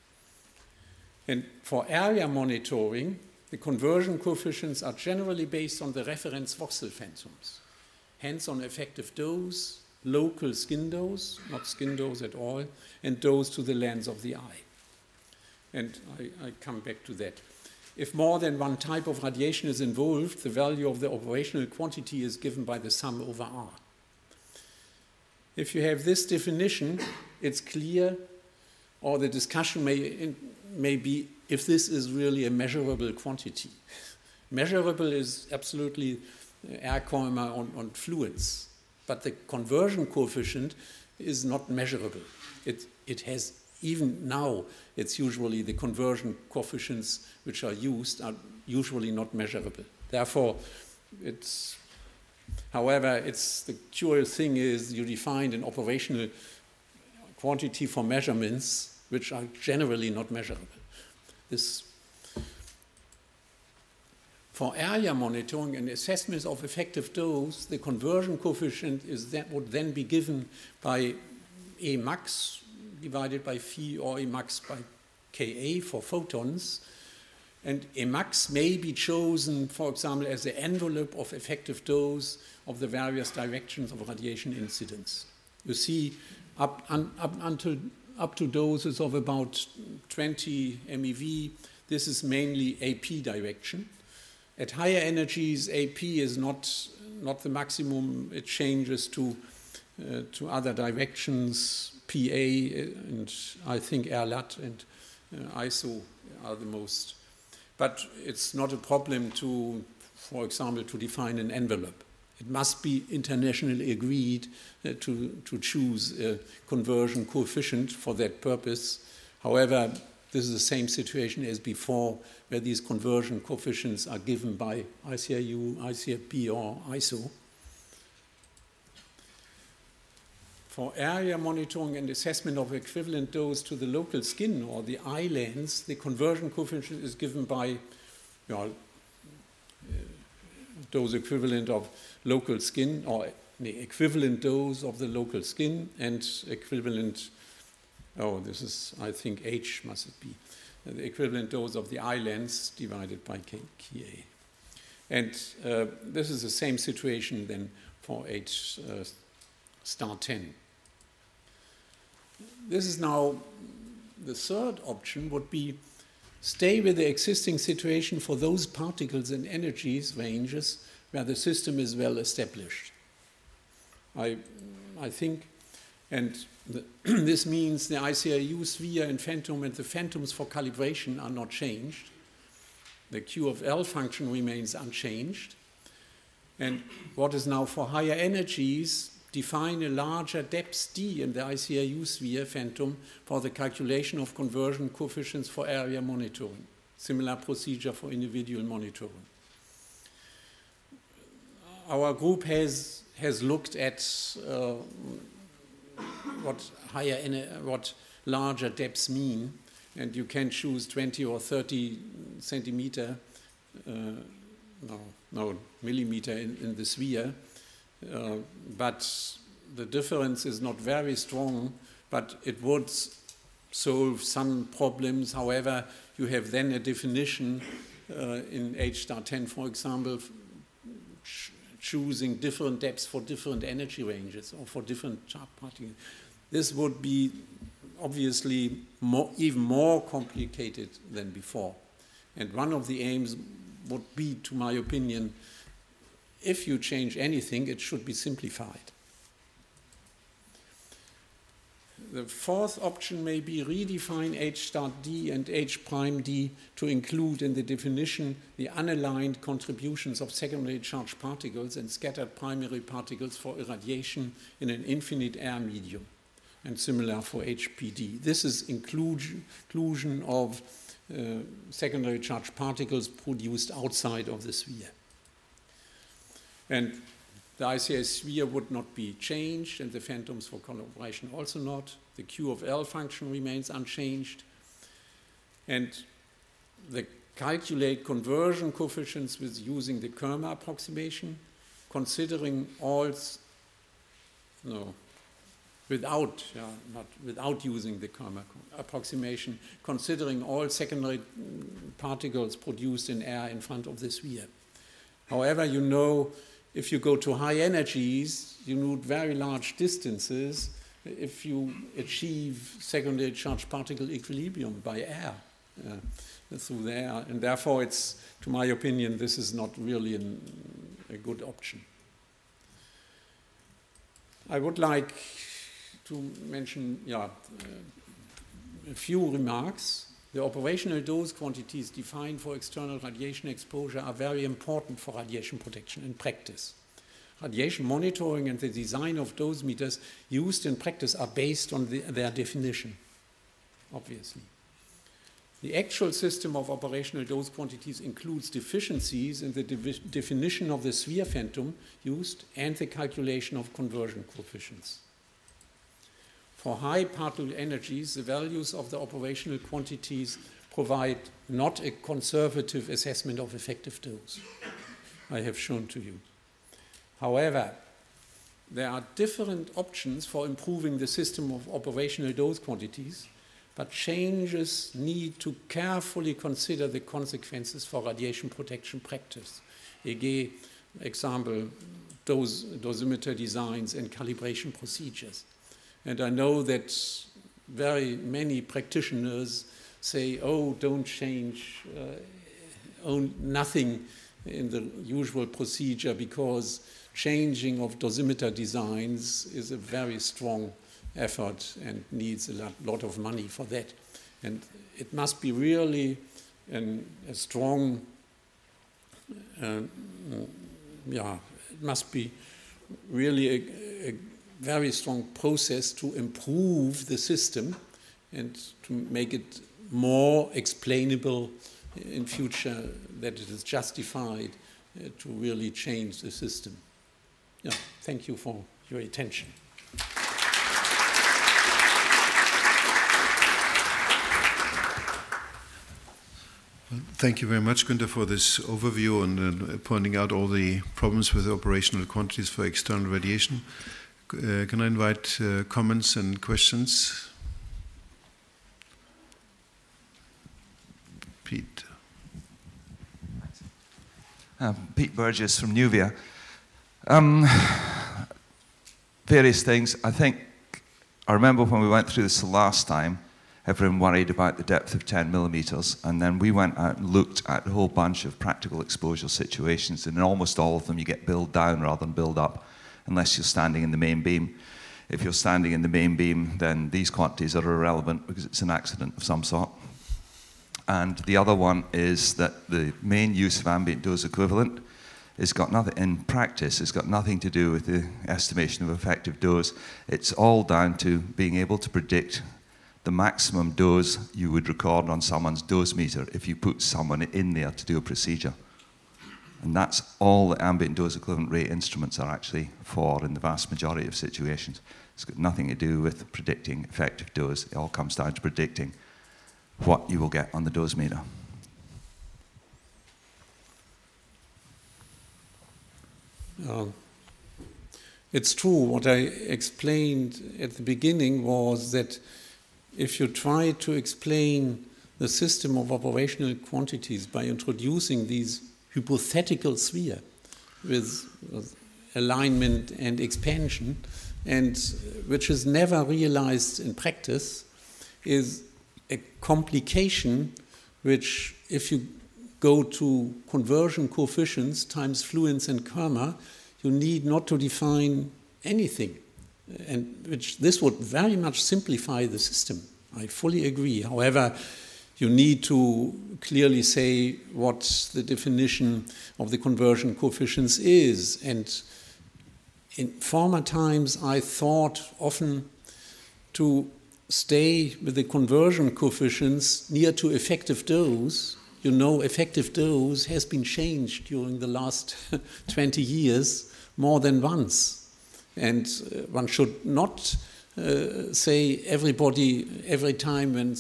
And for area monitoring, the conversion coefficients are generally based on the reference voxel phantoms, hence on effective dose, local skin dose, not skin dose at all, and dose to the lens of the eye. And I come back to that. If more than one type of radiation is involved, the value of the operational quantity is given by the sum over R. If you have this definition, it's clear, or the discussion may be if this is really a measurable quantity. Measurable is absolutely air Kermer on fluence, but the conversion coefficient is not measurable. It has, even now, it's usually the conversion coefficients which are used are usually not measurable. Therefore, however, the curious thing is you define an operational quantity for measurements which are generally not measurable. For area monitoring and assessments of effective dose, the conversion coefficient would then be given by E max divided by phi, or E max by Ka for photons. And E max may be chosen, for example, as the envelope of effective dose of the various directions of radiation incidence. You see, up to doses of about 20 MeV, this is mainly AP direction. At higher energies, AP is not the maximum. It changes to other directions. PA and I think RLAT and ISO are the most. But it's not a problem to, for example, to define an envelope. It must be internationally agreed to choose a conversion coefficient for that purpose. However, this is the same situation as before, where these conversion coefficients are given by ICRU, ICRP, or ISO. For area monitoring and assessment of equivalent dose to the local skin or the eye lens, the conversion coefficient is given by dose equivalent of local skin, or the equivalent dose of the local skin, and equivalent, this is, I think, H must it be, the equivalent dose of the I lens divided by KA. And this is the same situation then for H star 10. This is now the third option would be stay with the existing situation for those particles and energies ranges where the system is well established. I think, and this means the ICRU sphere and phantom and the phantoms for calibration are not changed. The Q of L function remains unchanged. And what is now for higher energies, define a larger depth D in the ICRU sphere phantom for the calculation of conversion coefficients for area monitoring. Similar procedure for individual monitoring. Our group has looked at what larger depths mean, and you can choose 20 or 30 centimeter, millimeter in the sphere. But the difference is not very strong, but it would solve some problems. However, you have then a definition in H star 10, for example, choosing different depths for different energy ranges or for different charge particles. This would be obviously even more complicated than before. And one of the aims would be, to my opinion, if you change anything, it should be simplified. The fourth option may be redefine H star D and H prime D to include in the definition the unaligned contributions of secondary charged particles and scattered primary particles for irradiation in an infinite air medium, and similar for HPD. This is inclusion of secondary charged particles produced outside of the sphere. And the ICS sphere would not be changed, and the phantoms for calibration also not. The Q of L function remains unchanged. And the calculate conversion coefficients with using the Kerma approximation, considering all, without using the Kerma approximation, considering all secondary particles produced in air in front of the sphere. However, you know, if you go to high energies, you need very large distances if you achieve secondary charged particle equilibrium by air through the air. And therefore, it's, to my opinion, this is not really a good option. I would like to mention a few remarks. The operational dose quantities defined for external radiation exposure are very important for radiation protection in practice. Radiation monitoring and the design of dosimeters used in practice are based on their definition, obviously. The actual system of operational dose quantities includes deficiencies in the definition of the sphere phantom used and the calculation of conversion coefficients. For high particle energies, the values of the operational quantities provide not a conservative assessment of effective dose, I have shown to you. However, there are different options for improving the system of operational dose quantities, but changes need to carefully consider the consequences for radiation protection practice, e.g., example, dosimeter designs and calibration procedures. And I know that very many practitioners say, oh, don't change nothing in the usual procedure because changing of dosimeter designs is a very strong effort and needs a lot of money for that. And it must be really a strong, it must be really a very strong process to improve the system and to make it more explainable in future, that it is justified to really change the system. Yeah, thank you for your attention. Thank you very much, Günther, for this overview and pointing out all the problems with operational quantities for external radiation. Can I invite comments and questions? Pete. Pete Burgess from Nuvia. Various things. I remember when we went through this the last time, everyone worried about the depth of 10 millimeters, and then we went out and looked at a whole bunch of practical exposure situations, and in almost all of them you get build down rather than build up, unless you're standing in the main beam. If you're standing in the main beam, then these quantities are irrelevant because it's an accident of some sort. And the other one is that the main use of ambient dose equivalent has got nothing, in practice, it's got nothing to do with the estimation of effective dose. It's all down to being able to predict the maximum dose you would record on someone's dose meter if you put someone in there to do a procedure. And that's all the ambient dose equivalent rate instruments are actually for in the vast majority of situations. It's got nothing to do with predicting effective dose. It all comes down to predicting what you will get on the dose meter. It's true. What I explained at the beginning was that if you try to explain the system of operational quantities by introducing these hypothetical sphere with alignment and expansion, and which is never realized in practice, is a complication which, if you go to conversion coefficients times fluence and Kerma, you need not to define anything, and which this would very much simplify the system. I fully agree. However, you need to clearly say what the definition of the conversion coefficients is. And in former times, I thought often to stay with the conversion coefficients near to effective dose. You know, effective dose has been changed during the last 20 years more than once. And one should not say everybody, every time when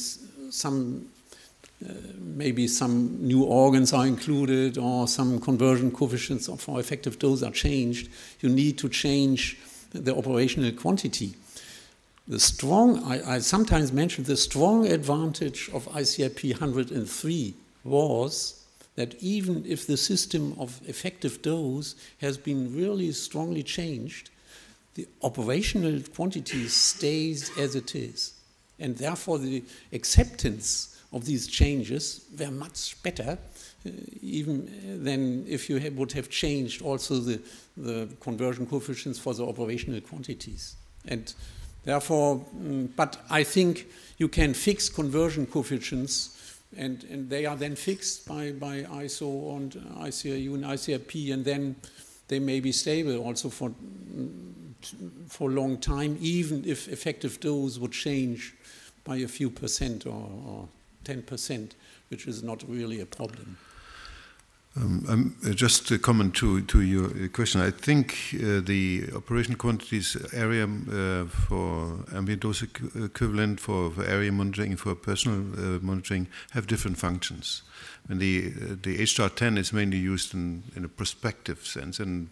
maybe some new organs are included or some conversion coefficients for effective dose are changed, you need to change the operational quantity. The strong, I sometimes mention the strong advantage of ICIP 103 was that even if the system of effective dose has been really strongly changed, the operational quantity stays as it is. And therefore the acceptance of these changes were much better even than if you would have changed also the conversion coefficients for the operational quantities. And therefore, but I think you can fix conversion coefficients, and they are then fixed by ISO and ICIU and ICIP, and then they may be stable also for a long time, even if effective dose would change by a few percent or 10%, which is not really a problem. Just to comment to your question, I think the operational quantities area for ambient dose equivalent for area monitoring, for personal monitoring, have different functions. And the H-10 is mainly used in a prospective sense, and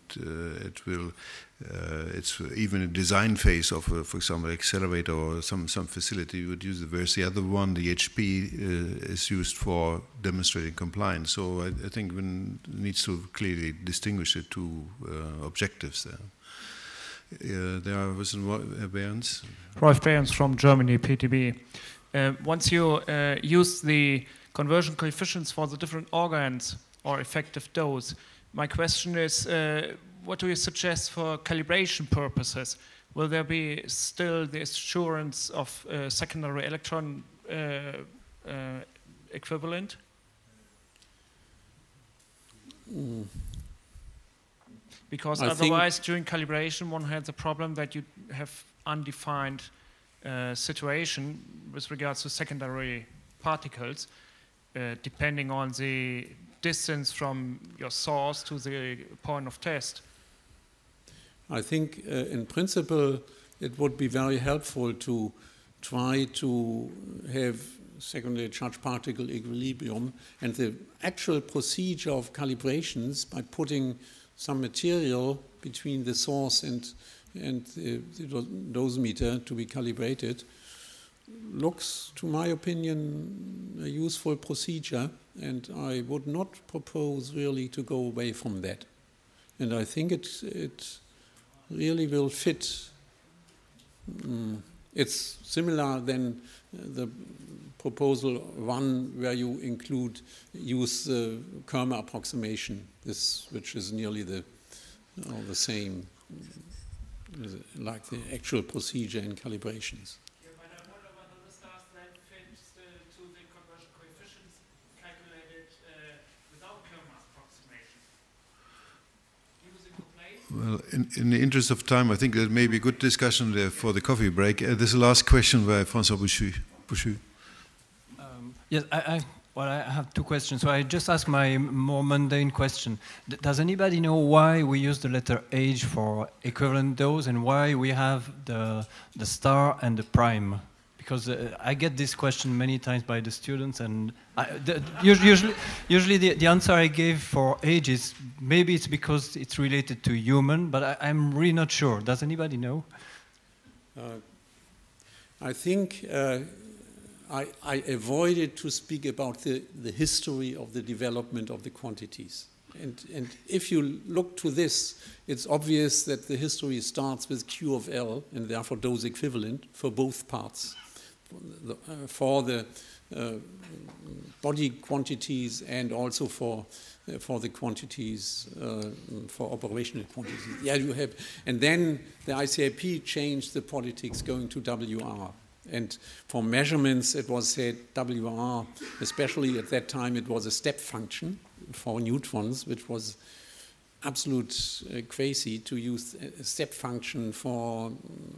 it's even a design phase of, for example, accelerator or some facility you would use it. Whereas the other one, the HP, is used for demonstrating compliance. So I think one needs to clearly distinguish the two objectives there. There was Behrens. Rolf Behrens from Germany, PTB. Once you use the conversion coefficients for the different organs or effective dose, my question is, what do you suggest for calibration purposes? Will there be still the assurance of secondary electron equivalent? Because otherwise, during calibration, one has a problem that you have undefined situation with regards to secondary particles, depending on the distance from your source to the point of test. I think in principle it would be very helpful to try to have secondary charge particle equilibrium, and the actual procedure of calibrations by putting some material between the source and the dosimeter to be calibrated looks, to my opinion, a useful procedure, and I would not propose really to go away from that. And I think it really will fit. It's similar than the proposal one where you use the Kerma approximation, which is nearly the same, like the actual procedure in calibrations. Yeah, but I wonder whether this last line fits to the conversion coefficients calculated without Kerma's approximation. Using the plane? Well, in the interest of time, I think there may be a good discussion there for the coffee break. There's a last question by François Bouchu. Yes, I have two questions. So I just ask my more mundane question. Does anybody know why we use the letter H for equivalent dose and why we have the star and the prime? Because I get this question many times by the students, and usually the answer I gave for H is maybe it's because it's related to human, but I'm really not sure. Does anybody know? I think I avoided to speak about the history of the development of the quantities. And if you look to this, it's obvious that the history starts with Q of L, and therefore dose equivalent for both parts. For the body quantities and also for the quantities, for operational quantities. Yeah, you have, and then the ICIP changed the politics going to WR. And for measurements, it was said WR, especially at that time, it was a step function for neutrons, which was absolute crazy to use a step function for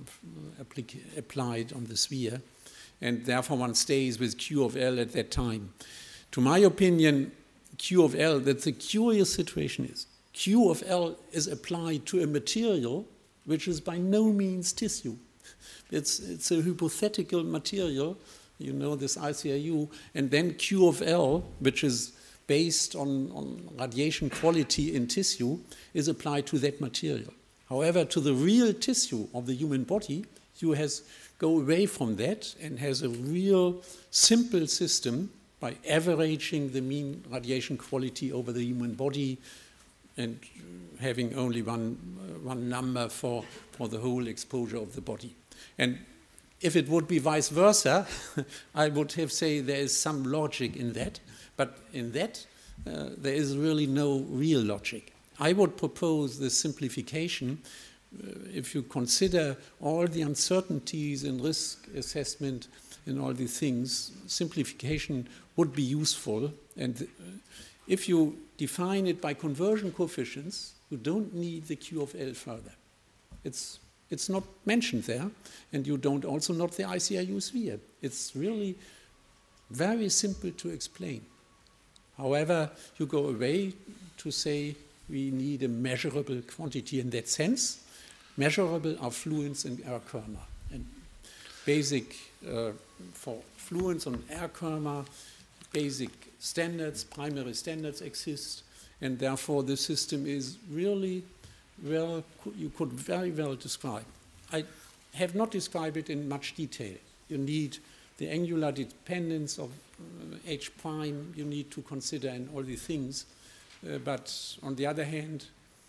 applied on the sphere. And therefore, one stays with Q of L at that time. To my opinion, Q of L, that the curious situation is, Q of L is applied to a material which is by no means tissue. It's a hypothetical material, you know, this ICIU, and then Q of L, which is based on radiation quality in tissue, is applied to that material. However, to the real tissue of the human body, you go away from that and has a real simple system by averaging the mean radiation quality over the human body and having only one number for the whole exposure of the body. And if it would be vice versa, I would have said there is some logic in that, but in that there is really no real logic. I would propose this simplification. If you consider all the uncertainties in risk assessment and all these things, simplification would be useful. And if you define it by conversion coefficients, you don't need the Q of L further. It's not mentioned there, and you don't also not the ICIU sphere. It's really very simple to explain. However, you go away to say we need a measurable quantity in that sense. Measurable are fluence and air Kerma. And basic for fluence and air Kerma, basic standards, primary standards exist, and therefore the system is really well, you could very well describe. I have not described it in much detail. You need the angular dependence of H prime, you need to consider in all these things. But on the other hand,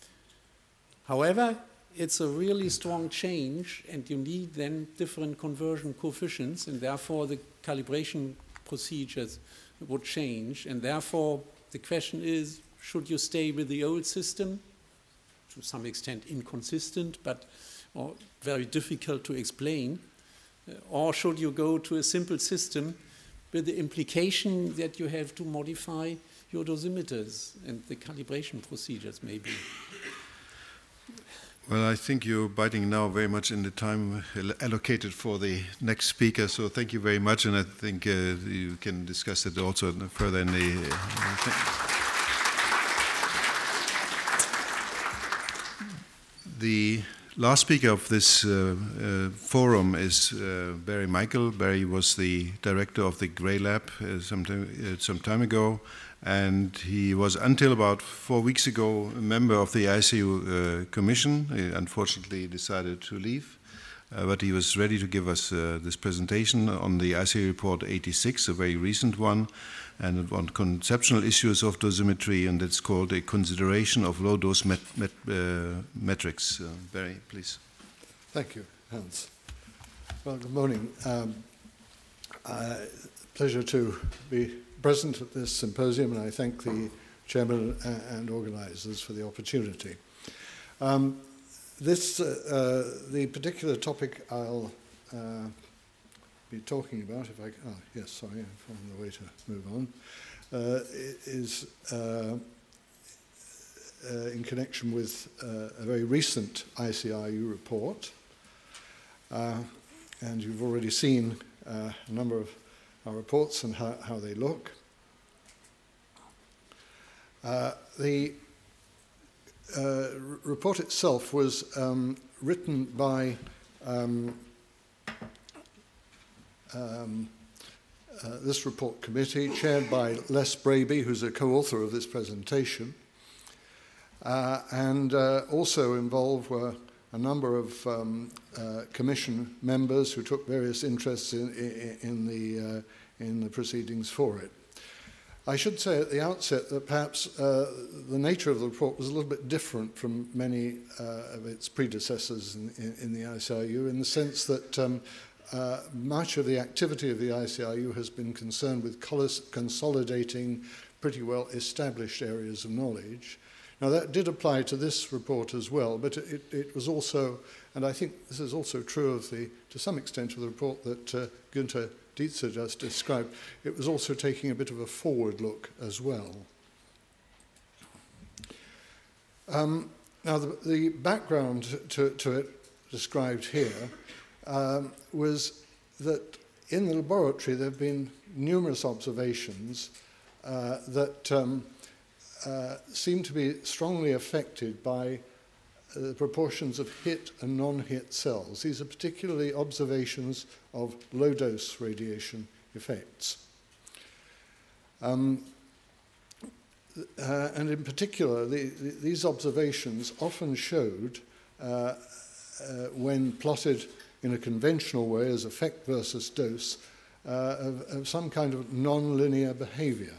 however, it's a really strong change, and you need then different conversion coefficients, and therefore the calibration procedures would change. And therefore, the question is, should you stay with the old system? To some extent inconsistent, but very difficult to explain. Or should you go to a simple system with the implication that you have to modify your dosimeters and the calibration procedures maybe? Well, I think you're biting now very much in the time allocated for the next speaker, so thank you very much, and I think you can discuss it also further in the... The last speaker of this forum is Barry Michael. Barry was the director of the Gray Lab some time ago, and he was until about 4 weeks ago a member of the ICU Commission. He unfortunately decided to leave. but he was ready to give us this presentation on the ICIA report 86, a very recent one, and on conceptual issues of dosimetry, and it's called a consideration of low-dose metrics. Barry, please. Thank you, Hans. Well, good morning. Pleasure to be present at this symposium, and I thank the chairman and organisers for the opportunity. The particular topic I'll be talking about, if I can, yes, sorry, I'm on the way to move on, is in connection with a very recent ICIU report. And you've already seen a number of our reports and how they look. The report itself was written by this report committee, chaired by Les Braby, who's a co-author of this presentation, and also involved were a number of commission members who took various interests in the proceedings for it. I should say at the outset that perhaps the nature of the report was a little bit different from many of its predecessors in the ICIU, in the sense that much of the activity of the ICIU has been concerned with consolidating pretty well established areas of knowledge. Now that did apply to this report as well, but it was also, and I think this is also true of to some extent of the report that Günther Dietzer just described, it was also taking a bit of a forward look as well. Now the background to it described here was that in the laboratory there have been numerous observations that seem to be strongly affected by the proportions of hit and non-hit cells. These are particularly observations of low-dose radiation effects. And in particular, these observations often showed, when plotted in a conventional way as effect versus dose, of some kind of non-linear behavior.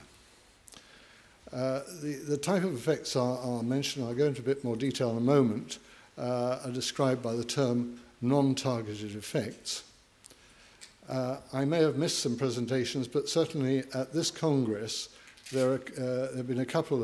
The type of effects are mentioned, I'll go into a bit more detail in a moment, are described by the term non-targeted effects. I may have missed some presentations, but certainly at this Congress there have been a couple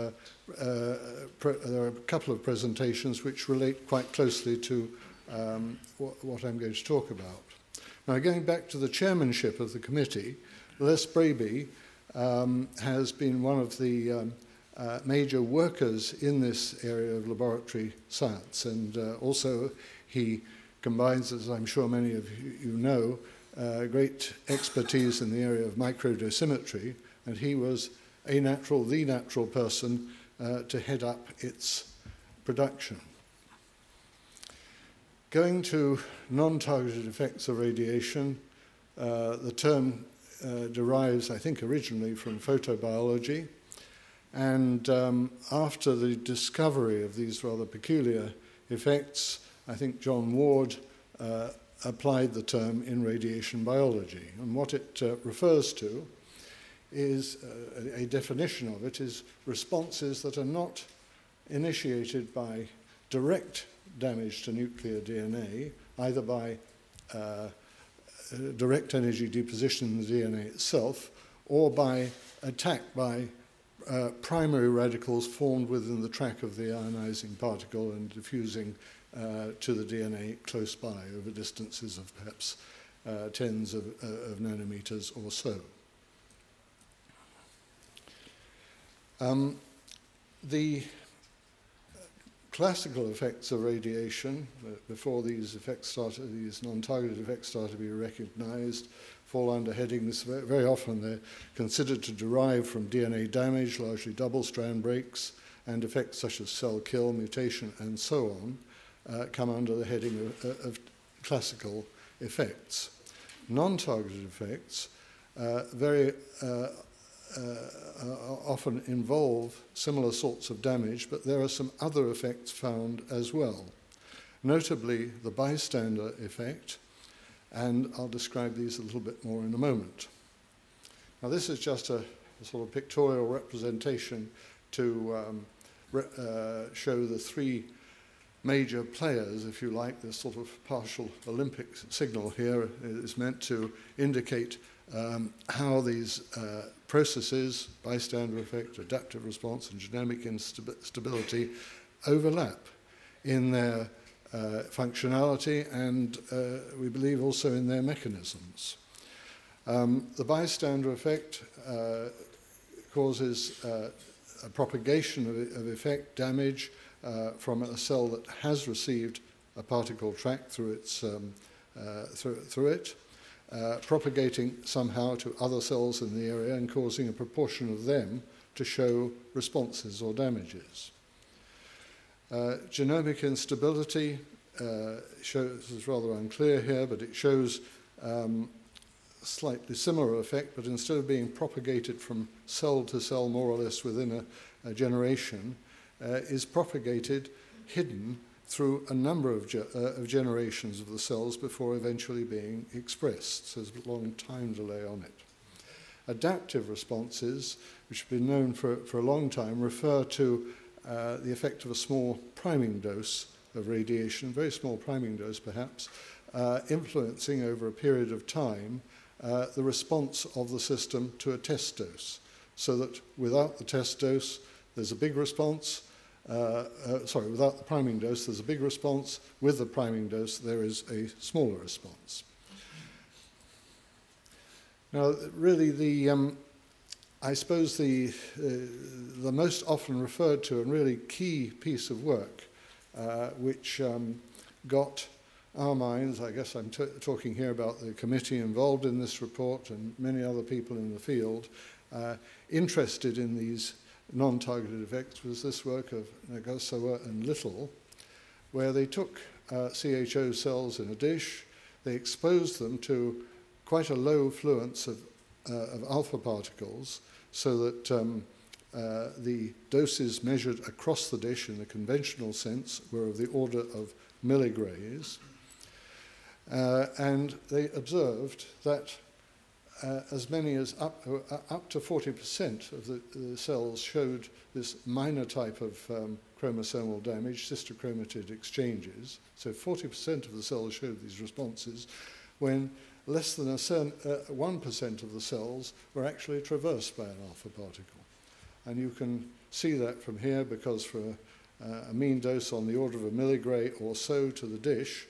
of presentations which relate quite closely to what I'm going to talk about. Now, going back to the chairmanship of the committee, Les Braby has been one of the major workers in this area of laboratory science, and also he combines, as I'm sure many of you know, great expertise in the area of microdosimetry, and he was the natural person to head up its production. Going to non-targeted effects of radiation, the term derives, I think, originally from photobiology, and after the discovery of these rather peculiar effects, I think John Ward applied the term in radiation biology. And what it refers to is, a definition of it is responses that are not initiated by direct damage to nuclear DNA, either by direct energy deposition in the DNA itself, or by attack by primary radicals formed within the track of the ionizing particle and diffusing to the DNA close by over distances of perhaps tens of nanometers or so. The classical effects of radiation, before these non-targeted effects start to be recognized, fall under headings. Very often they're considered to derive from DNA damage, largely double-strand breaks, and effects such as cell kill, mutation, and so on, come under the heading of classical effects. Non-targeted effects very often involve similar sorts of damage, but there are some other effects found as well. notably the bystander effect, and I'll describe these a little bit more in a moment. Now this is just a sort of pictorial representation to show the three major players, if you like. This sort of partial Olympic signal here is meant to indicate how these processes, bystander effect, adaptive response, and genomic instability overlap in their functionality and we believe also in their mechanisms. The bystander effect causes a propagation of effect damage from a cell that has received a particle track through its through it, propagating somehow to other cells in the area and causing a proportion of them to show responses or damages. Genomic instability shows, is rather unclear here, but it shows slightly similar effect, but instead of being propagated from cell to cell more or less within a generation, is propagated, hidden through a number of generations of the cells before eventually being expressed. So there's a long time delay on it. Adaptive responses, which have been known for a long time, refer to the effect of a small priming dose of radiation, very small priming dose perhaps, influencing over a period of time the response of the system to a test dose, so that without the test dose there's a big response, without the priming dose there's a big response, with the priming dose there is a smaller response. Now really I suppose the most often referred to and really key piece of work which got our minds, I guess I'm talking here about the committee involved in this report and many other people in the field, interested in these non-targeted effects, was this work of Nagasawa and Little, where they took CHO cells in a dish, they exposed them to quite a low fluence of alpha particles, so that the doses measured across the dish in the conventional sense were of the order of milligrays. And they observed that as many as up to 40% of the cells showed this minor type of chromosomal damage, sister-chromatid exchanges. So 40% of the cells showed these responses, when less than 1% of the cells were actually traversed by an alpha particle. And you can see that from here, because for a mean dose on the order of a milligray or so to the dish,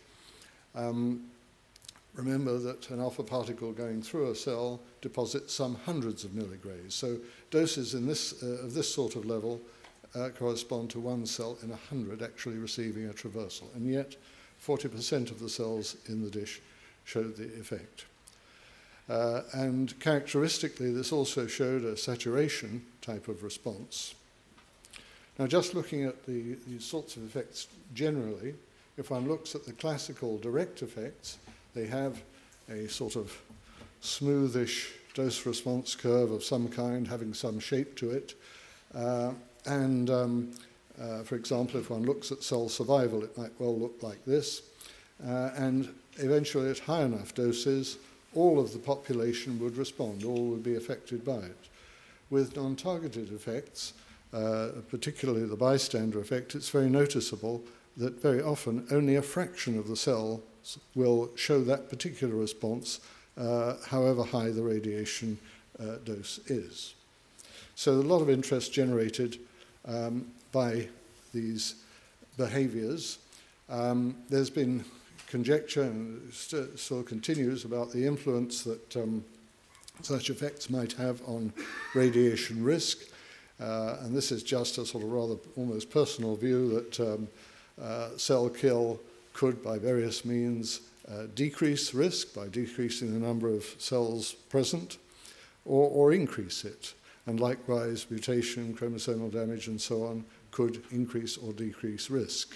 remember that an alpha particle going through a cell deposits some hundreds of milligrays. So doses in this, of this sort of level correspond to one cell in 100 actually receiving a traversal. And yet 40% of the cells in the dish showed the effect. And characteristically, this also showed a saturation type of response. Now, just looking at these sorts of effects generally, if one looks at the classical direct effects, they have a sort of smoothish dose-response curve of some kind, having some shape to it. For example, if one looks at cell survival, it might well look like this. And eventually, at high enough doses, all of the population would respond, all would be affected by it. With non-targeted effects, particularly the bystander effect, it's very noticeable that very often only a fraction of the cells will show that particular response, however high the radiation dose is. So a lot of interest generated by these behaviors. There's been conjecture, and still continues, about the influence that such effects might have on radiation risk. And this is just a sort of rather almost personal view that cell kill could, by various means, decrease risk by decreasing the number of cells present, or increase it. And likewise, mutation, chromosomal damage, and so on could increase or decrease risk.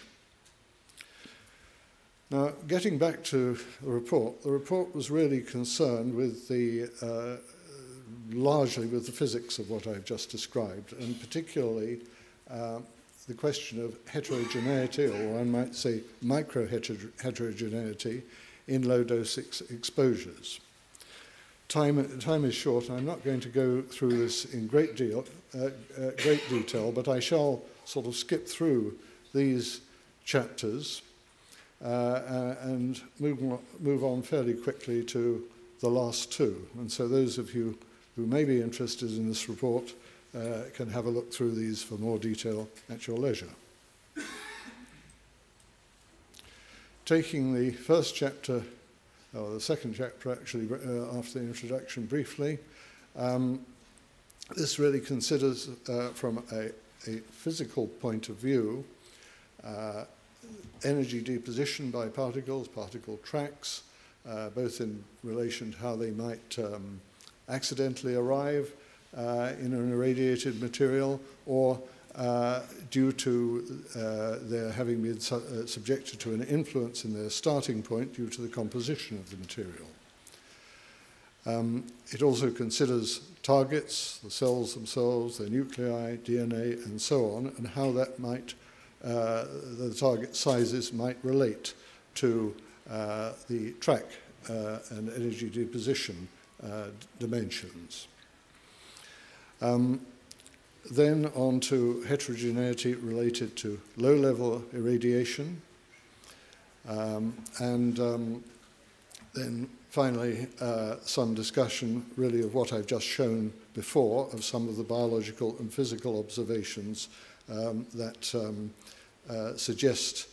Now, getting back to the report was really concerned with largely with the physics of what I've just described, and particularly the question of heterogeneity, or one might say micro-heterogeneity, in low-dose exposures. Time is short. I'm not going to go through this in great detail, but I shall sort of skip through these chapters and move on fairly quickly to the last two. And so those of you who may be interested in this report can have a look through these for more detail at your leisure. Taking the first chapter, or the second chapter actually, after the introduction briefly, this really considers from a physical point of view energy deposition by particles, particle tracks, both in relation to how they might accidentally arrive in an irradiated material, or due to their having been subjected to an influence in their starting point due to the composition of the material. It also considers targets, the cells themselves, their nuclei, DNA, and so on, and how that might, the target sizes might relate to the track and energy deposition dimensions. Then on to heterogeneity related to low-level irradiation. Then finally, some discussion really of what I've just shown before, of some of the biological and physical observations that suggest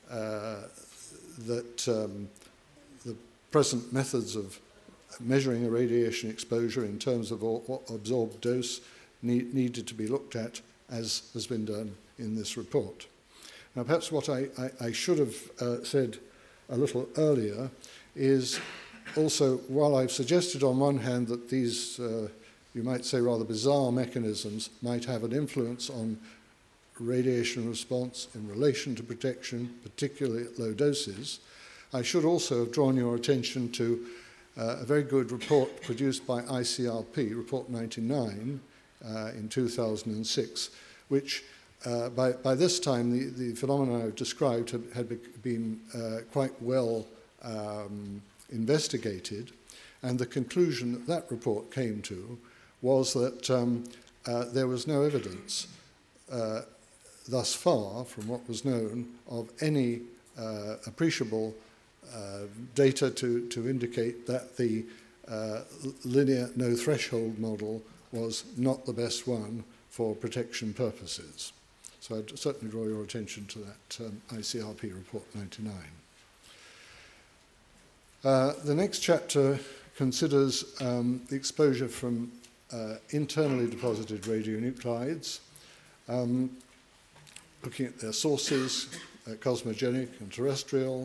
that the present methods of measuring irradiation exposure in terms of absorbed dose needed to be looked at, as has been done in this report. Now, perhaps what I should have said a little earlier is also, while I've suggested on one hand that these, you might say, rather bizarre mechanisms might have an influence on radiation response in relation to protection, particularly at low doses, I should also have drawn your attention to a very good report produced by ICRP, Report 99, in 2006, which by this time the phenomena I've described had been quite well investigated, and the conclusion that that report came to was that there was no evidence thus far, from what was known, of any appreciable data to indicate that the linear no-threshold model was not the best one for protection purposes. So I'd certainly draw your attention to that ICRP Report 99. The next chapter considers the exposure from internally deposited radionuclides, looking at their sources, cosmogenic and terrestrial,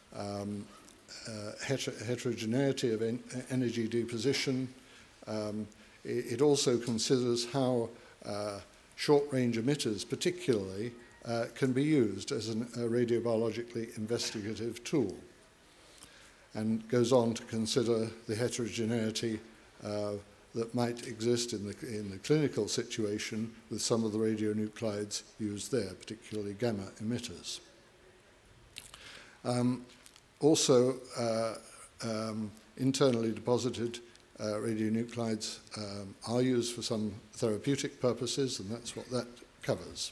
heterogeneity of energy deposition. It also considers how short-range emitters particularly can be used as a radiobiologically investigative tool, and goes on to consider the heterogeneity that might exist in the clinical situation with some of the radionuclides used there, particularly gamma emitters. Also, internally deposited radionuclides are used for some therapeutic purposes, and that's what that covers.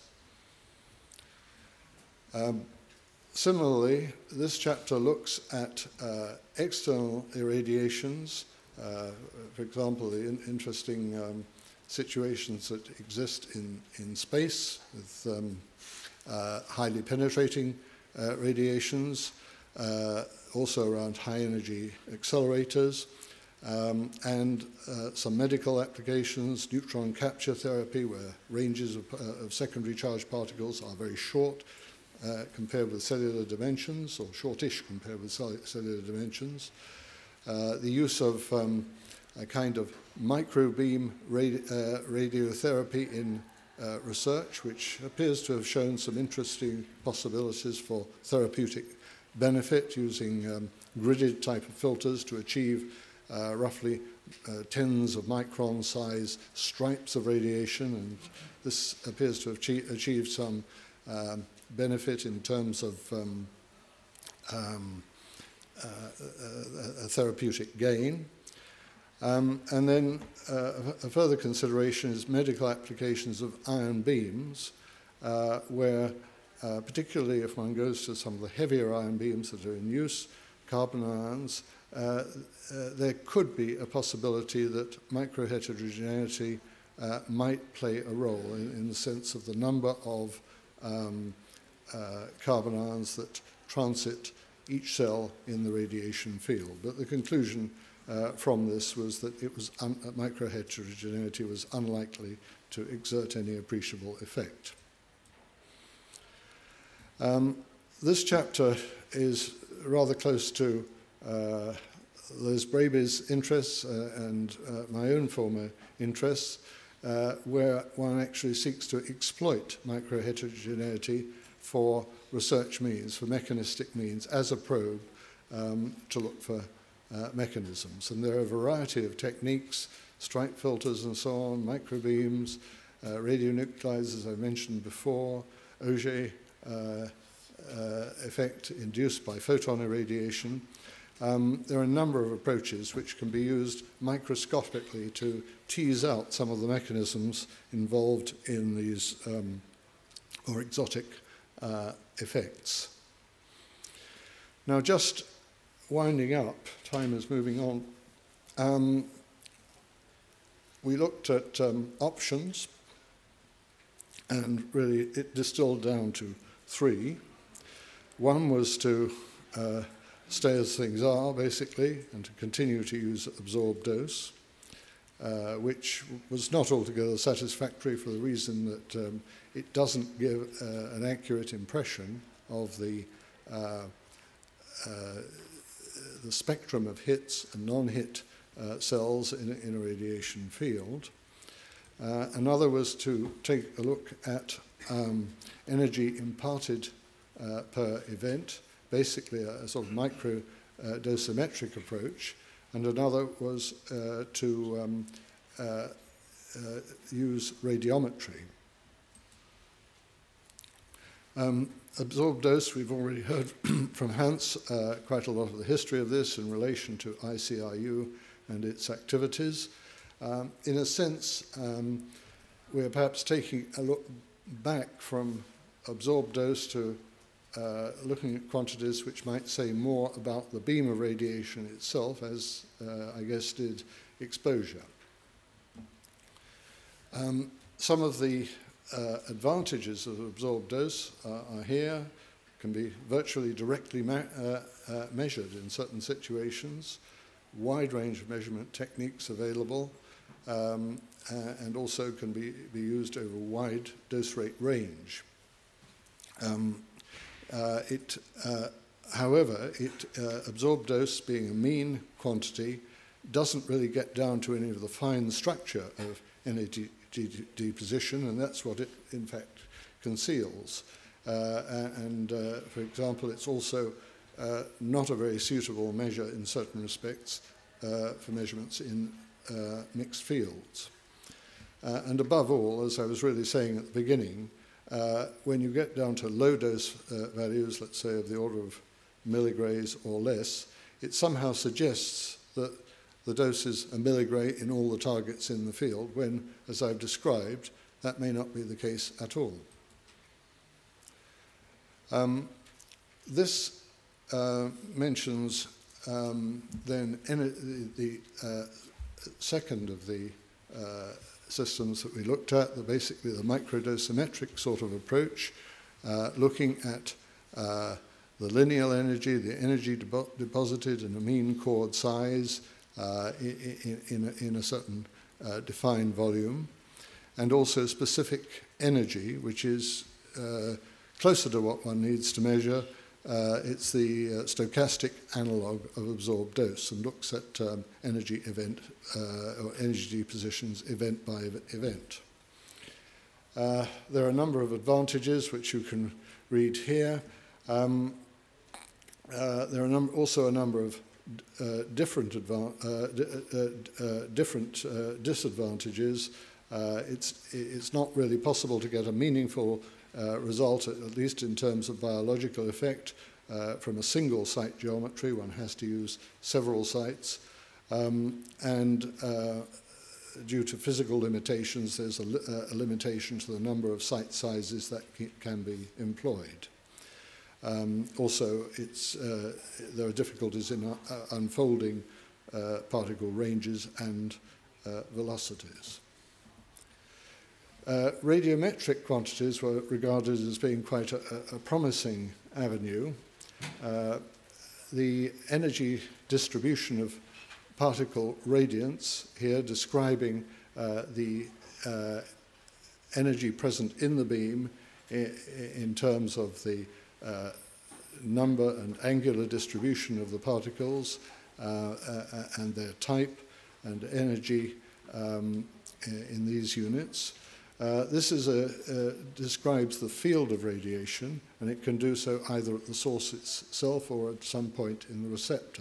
Similarly, this chapter looks at external irradiations, for example, the interesting situations that exist in space with highly penetrating radiations, also around high-energy accelerators, and some medical applications, neutron capture therapy, where ranges of secondary charged particles are very short compared with cellular dimensions, or shortish compared with cellular dimensions. The use of a kind of microbeam radiotherapy in research, which appears to have shown some interesting possibilities for therapeutic benefit, using gridded type of filters to achieve roughly tens of micron size stripes of radiation, and this appears to have achieved some benefit in terms of a therapeutic gain. And then a further consideration is medical applications of ion beams, where particularly if one goes to some of the heavier ion beams that are in use, carbon ions, there could be a possibility that microheterogeneity might play a role in the sense of the number of carbon ions that transit each cell in the radiation field. But the conclusion from this was that it was microheterogeneity was unlikely to exert any appreciable effect. This chapter is rather close to Liz Braby's interests and my own former interests, where one actually seeks to exploit microheterogeneity for research means, for mechanistic means, as a probe to look for mechanisms. And there are a variety of techniques, Strike filters and so on, microbeams, radionuclides, as I mentioned before, Auger effect induced by photon irradiation. There are a number of approaches which can be used microscopically to tease out some of the mechanisms involved in these or exotic effects. Now, just winding up, time is moving on. We looked at options, and really it distilled down to three. One was to stay as things are, basically, and to continue to use absorbed dose, which was not altogether satisfactory for the reason that it doesn't give an accurate impression of the spectrum of hits and non-hit cells in a radiation field. Another was to take a look at energy imparted per event, basically a sort of micro-dosimetric approach, and another was to use radiometry. Absorbed dose, we've already heard from Hans quite a lot of the history of this in relation to ICRU and its activities. In a sense, we're perhaps taking a look back from absorbed dose to looking at quantities which might say more about the beam of radiation itself, as I guess did exposure. Some of the advantages of absorbed dose are here, can be virtually directly measured in certain situations, wide range of measurement techniques available, and also can be used over a wide dose rate range. However, absorbed dose being a mean quantity doesn't really get down to any of the fine structure of energy deposition, and that's what it in fact conceals. For example, it's also not a very suitable measure in certain respects for measurements in mixed fields. And above all, as I was really saying at the beginning, when you get down to low dose values, let's say of the order of milligray or less, it somehow suggests that the dose is a milligray in all the targets in the field, when, as I've described, that may not be the case at all. This mentions then the second of the systems that we looked at, basically the microdosimetric sort of approach, looking at the lineal energy, the energy deposited in a mean chord size in a certain defined volume, and also specific energy, which is closer to what one needs to measure. It's the stochastic analog of absorbed dose, and looks at energy event or energy depositions event by event. There are a number of advantages which you can read here. There are also a number of different disadvantages. It's not really possible to get a meaningful result, at least in terms of biological effect, from a single site geometry. One has to use several sites. And due to physical limitations, there's a limitation to the number of site sizes that can be employed. Also, there are difficulties in unfolding particle ranges and velocities. Radiometric quantities were regarded as being quite a promising avenue. The energy distribution of particle radiance here, describing the energy present in the beam in terms of the number and angular distribution of the particles and their type and energy in these units. This describes the field of radiation, and it can do so either at the source itself or at some point in the receptor.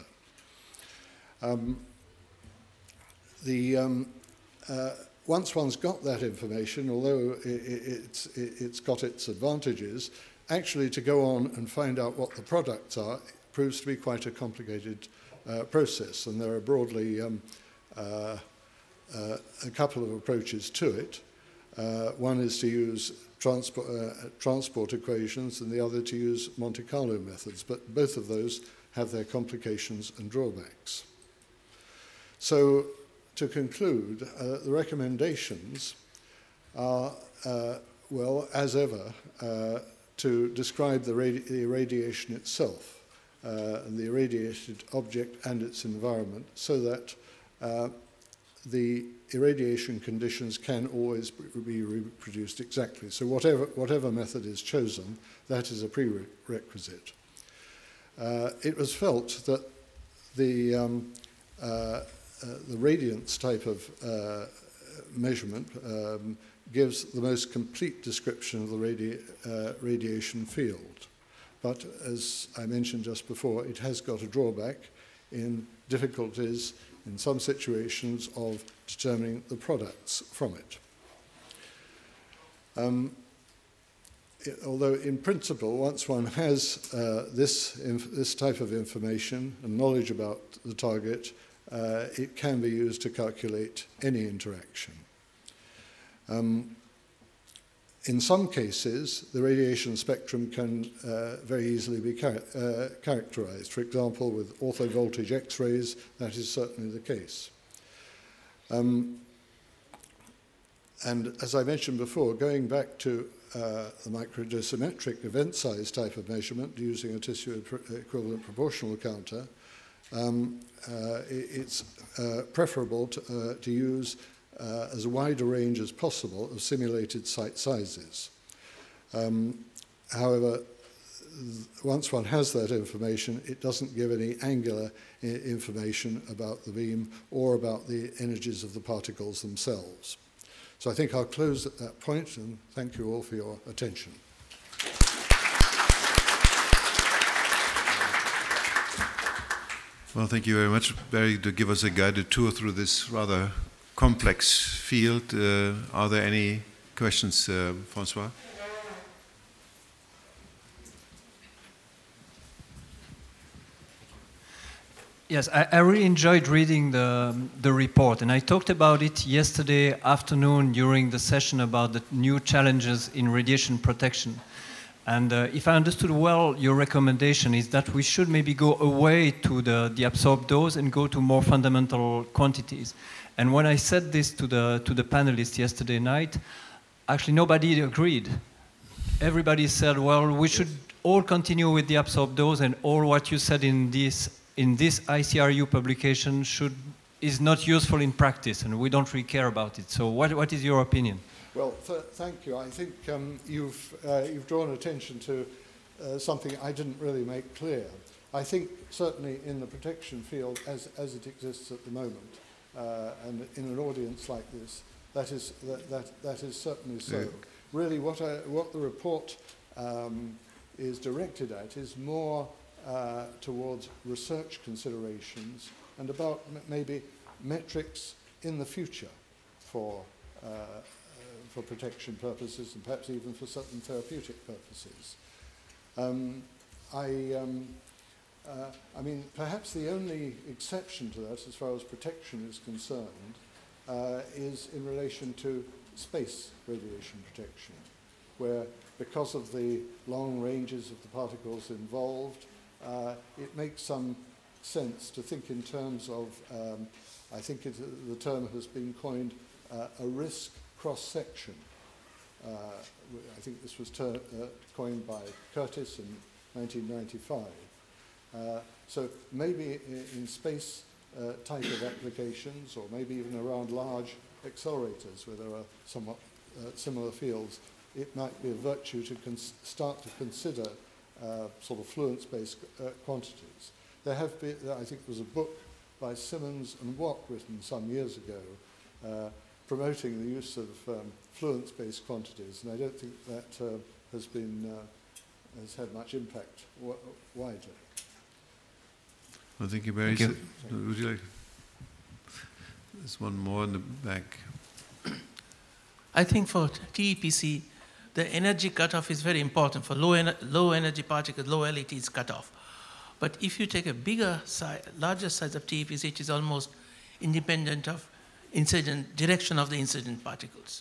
Once one's got that information, although it's got its advantages, actually to go on and find out what the products are proves to be quite a complicated process, and there are broadly a couple of approaches to it. One is to use transport equations, and the other to use Monte Carlo methods, but both of those have their complications and drawbacks. So, to conclude, the recommendations are, well, as ever, to describe the irradiation itself, and the irradiated object and its environment, so that the irradiation conditions can always be reproduced exactly. So whatever method is chosen, that is a prerequisite. It was felt that the radiance type of measurement gives the most complete description of the radiation field. But as I mentioned just before, it has got a drawback in difficulties in some situations of determining the products from it. Although in principle, once one has this type of information and knowledge about the target, it can be used to calculate any interaction. In some cases, the radiation spectrum can very easily be characterized. For example, with orthovoltage X-rays, that is certainly the case. And as I mentioned before, going back to the microdosimetric event size type of measurement using a tissue equivalent proportional counter, it's preferable to use as wide a range as possible of simulated site sizes. However, once one has that information, it doesn't give any angular information about the beam or about the energies of the particles themselves. So I think I'll close at that point, and thank you all for your attention. Well, thank you very much, Barry, to give us a guided tour through this rather complex field. Are there any questions, Francois? Yes, I really enjoyed reading the report, and I talked about it yesterday afternoon during the session about the new challenges in radiation protection. And if I understood well, your recommendation is that we should maybe go away to the absorbed dose and go to more fundamental quantities. And when I said this to the panelists yesterday night, actually nobody agreed. Everybody said, well, we should all continue with the absorbed dose, and all what you said in this ICRU publication is not useful in practice, and we don't really care about it. So what is your opinion? Well, thank you. I think you've drawn attention to something I didn't really make clear. I think certainly in the protection field as it exists at the moment, and in an audience like this, that is certainly so. Yeah. Really, what the report is directed at is more towards research considerations and about maybe metrics in the future for for protection purposes and perhaps even for certain therapeutic purposes. I mean, perhaps the only exception to that, as far as protection is concerned, is in relation to space radiation protection, where because of the long ranges of the particles involved, it makes some sense to think in terms of, I think the term has been coined, a risk cross-section. I think this was coined by Curtis in 1995. So maybe in space type of applications, or maybe even around large accelerators where there are somewhat similar fields, it might be a virtue to start to consider sort of fluence-based quantities. There have been, I think there was a book by Simmons and Watt written some years ago promoting the use of fluence-based quantities, and I don't think that has had much impact widely. Well, thank you, Barry. Thank you. Would you like? There's one more in the back. I think for TEPC, the energy cutoff is very important. For low energy particles, low LET is cut off. But if you take a bigger size, larger size of TEPC, it is almost independent of direction of the incident particles.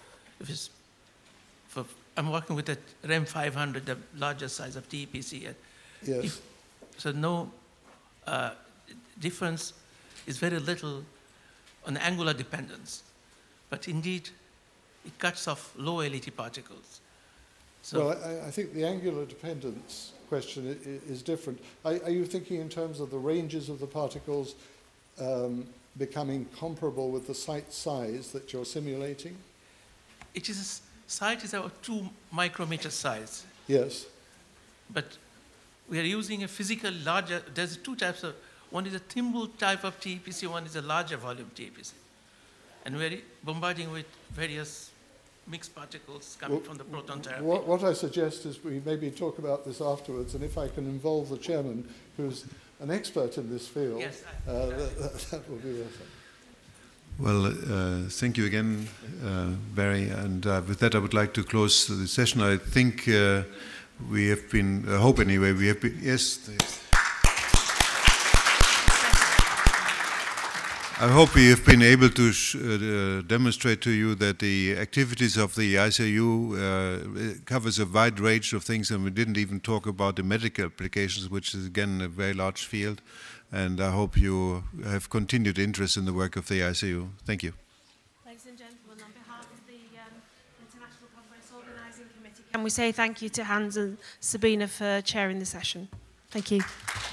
I'm working with a REM 500, the larger size of TEPC. Yes. So no difference is very little on angular dependence. But indeed, it cuts off low LET particles. So well, I think the angular dependence question is different. Are you thinking in terms of the ranges of the particles becoming comparable with the site size that you're simulating? it is site is about 2 micrometer size. Yes. But we are using a physical larger, there's 2 types of, one is a thimble type of TEPC, one is a larger volume TEPC. And we're bombarding with various mixed particles coming from the proton therapy. What I suggest is we maybe talk about this afterwards, and if I can involve the chairman, who's an expert in this field, yes, that will be worth it. Well, thank you again, Barry. And with that, I would like to close the session. I think we have been, I hope anyway, we have been, yes. I hope we have been able to demonstrate to you that the activities of the ICIU covers a wide range of things, and we didn't even talk about the medical applications, which is again a very large field. And I hope you have continued interest in the work of the ICIU. Thank you. Ladies and gentlemen, on behalf of the International Conference Organising Committee, can we say thank you to Hans and Sabina for chairing the session. Thank you.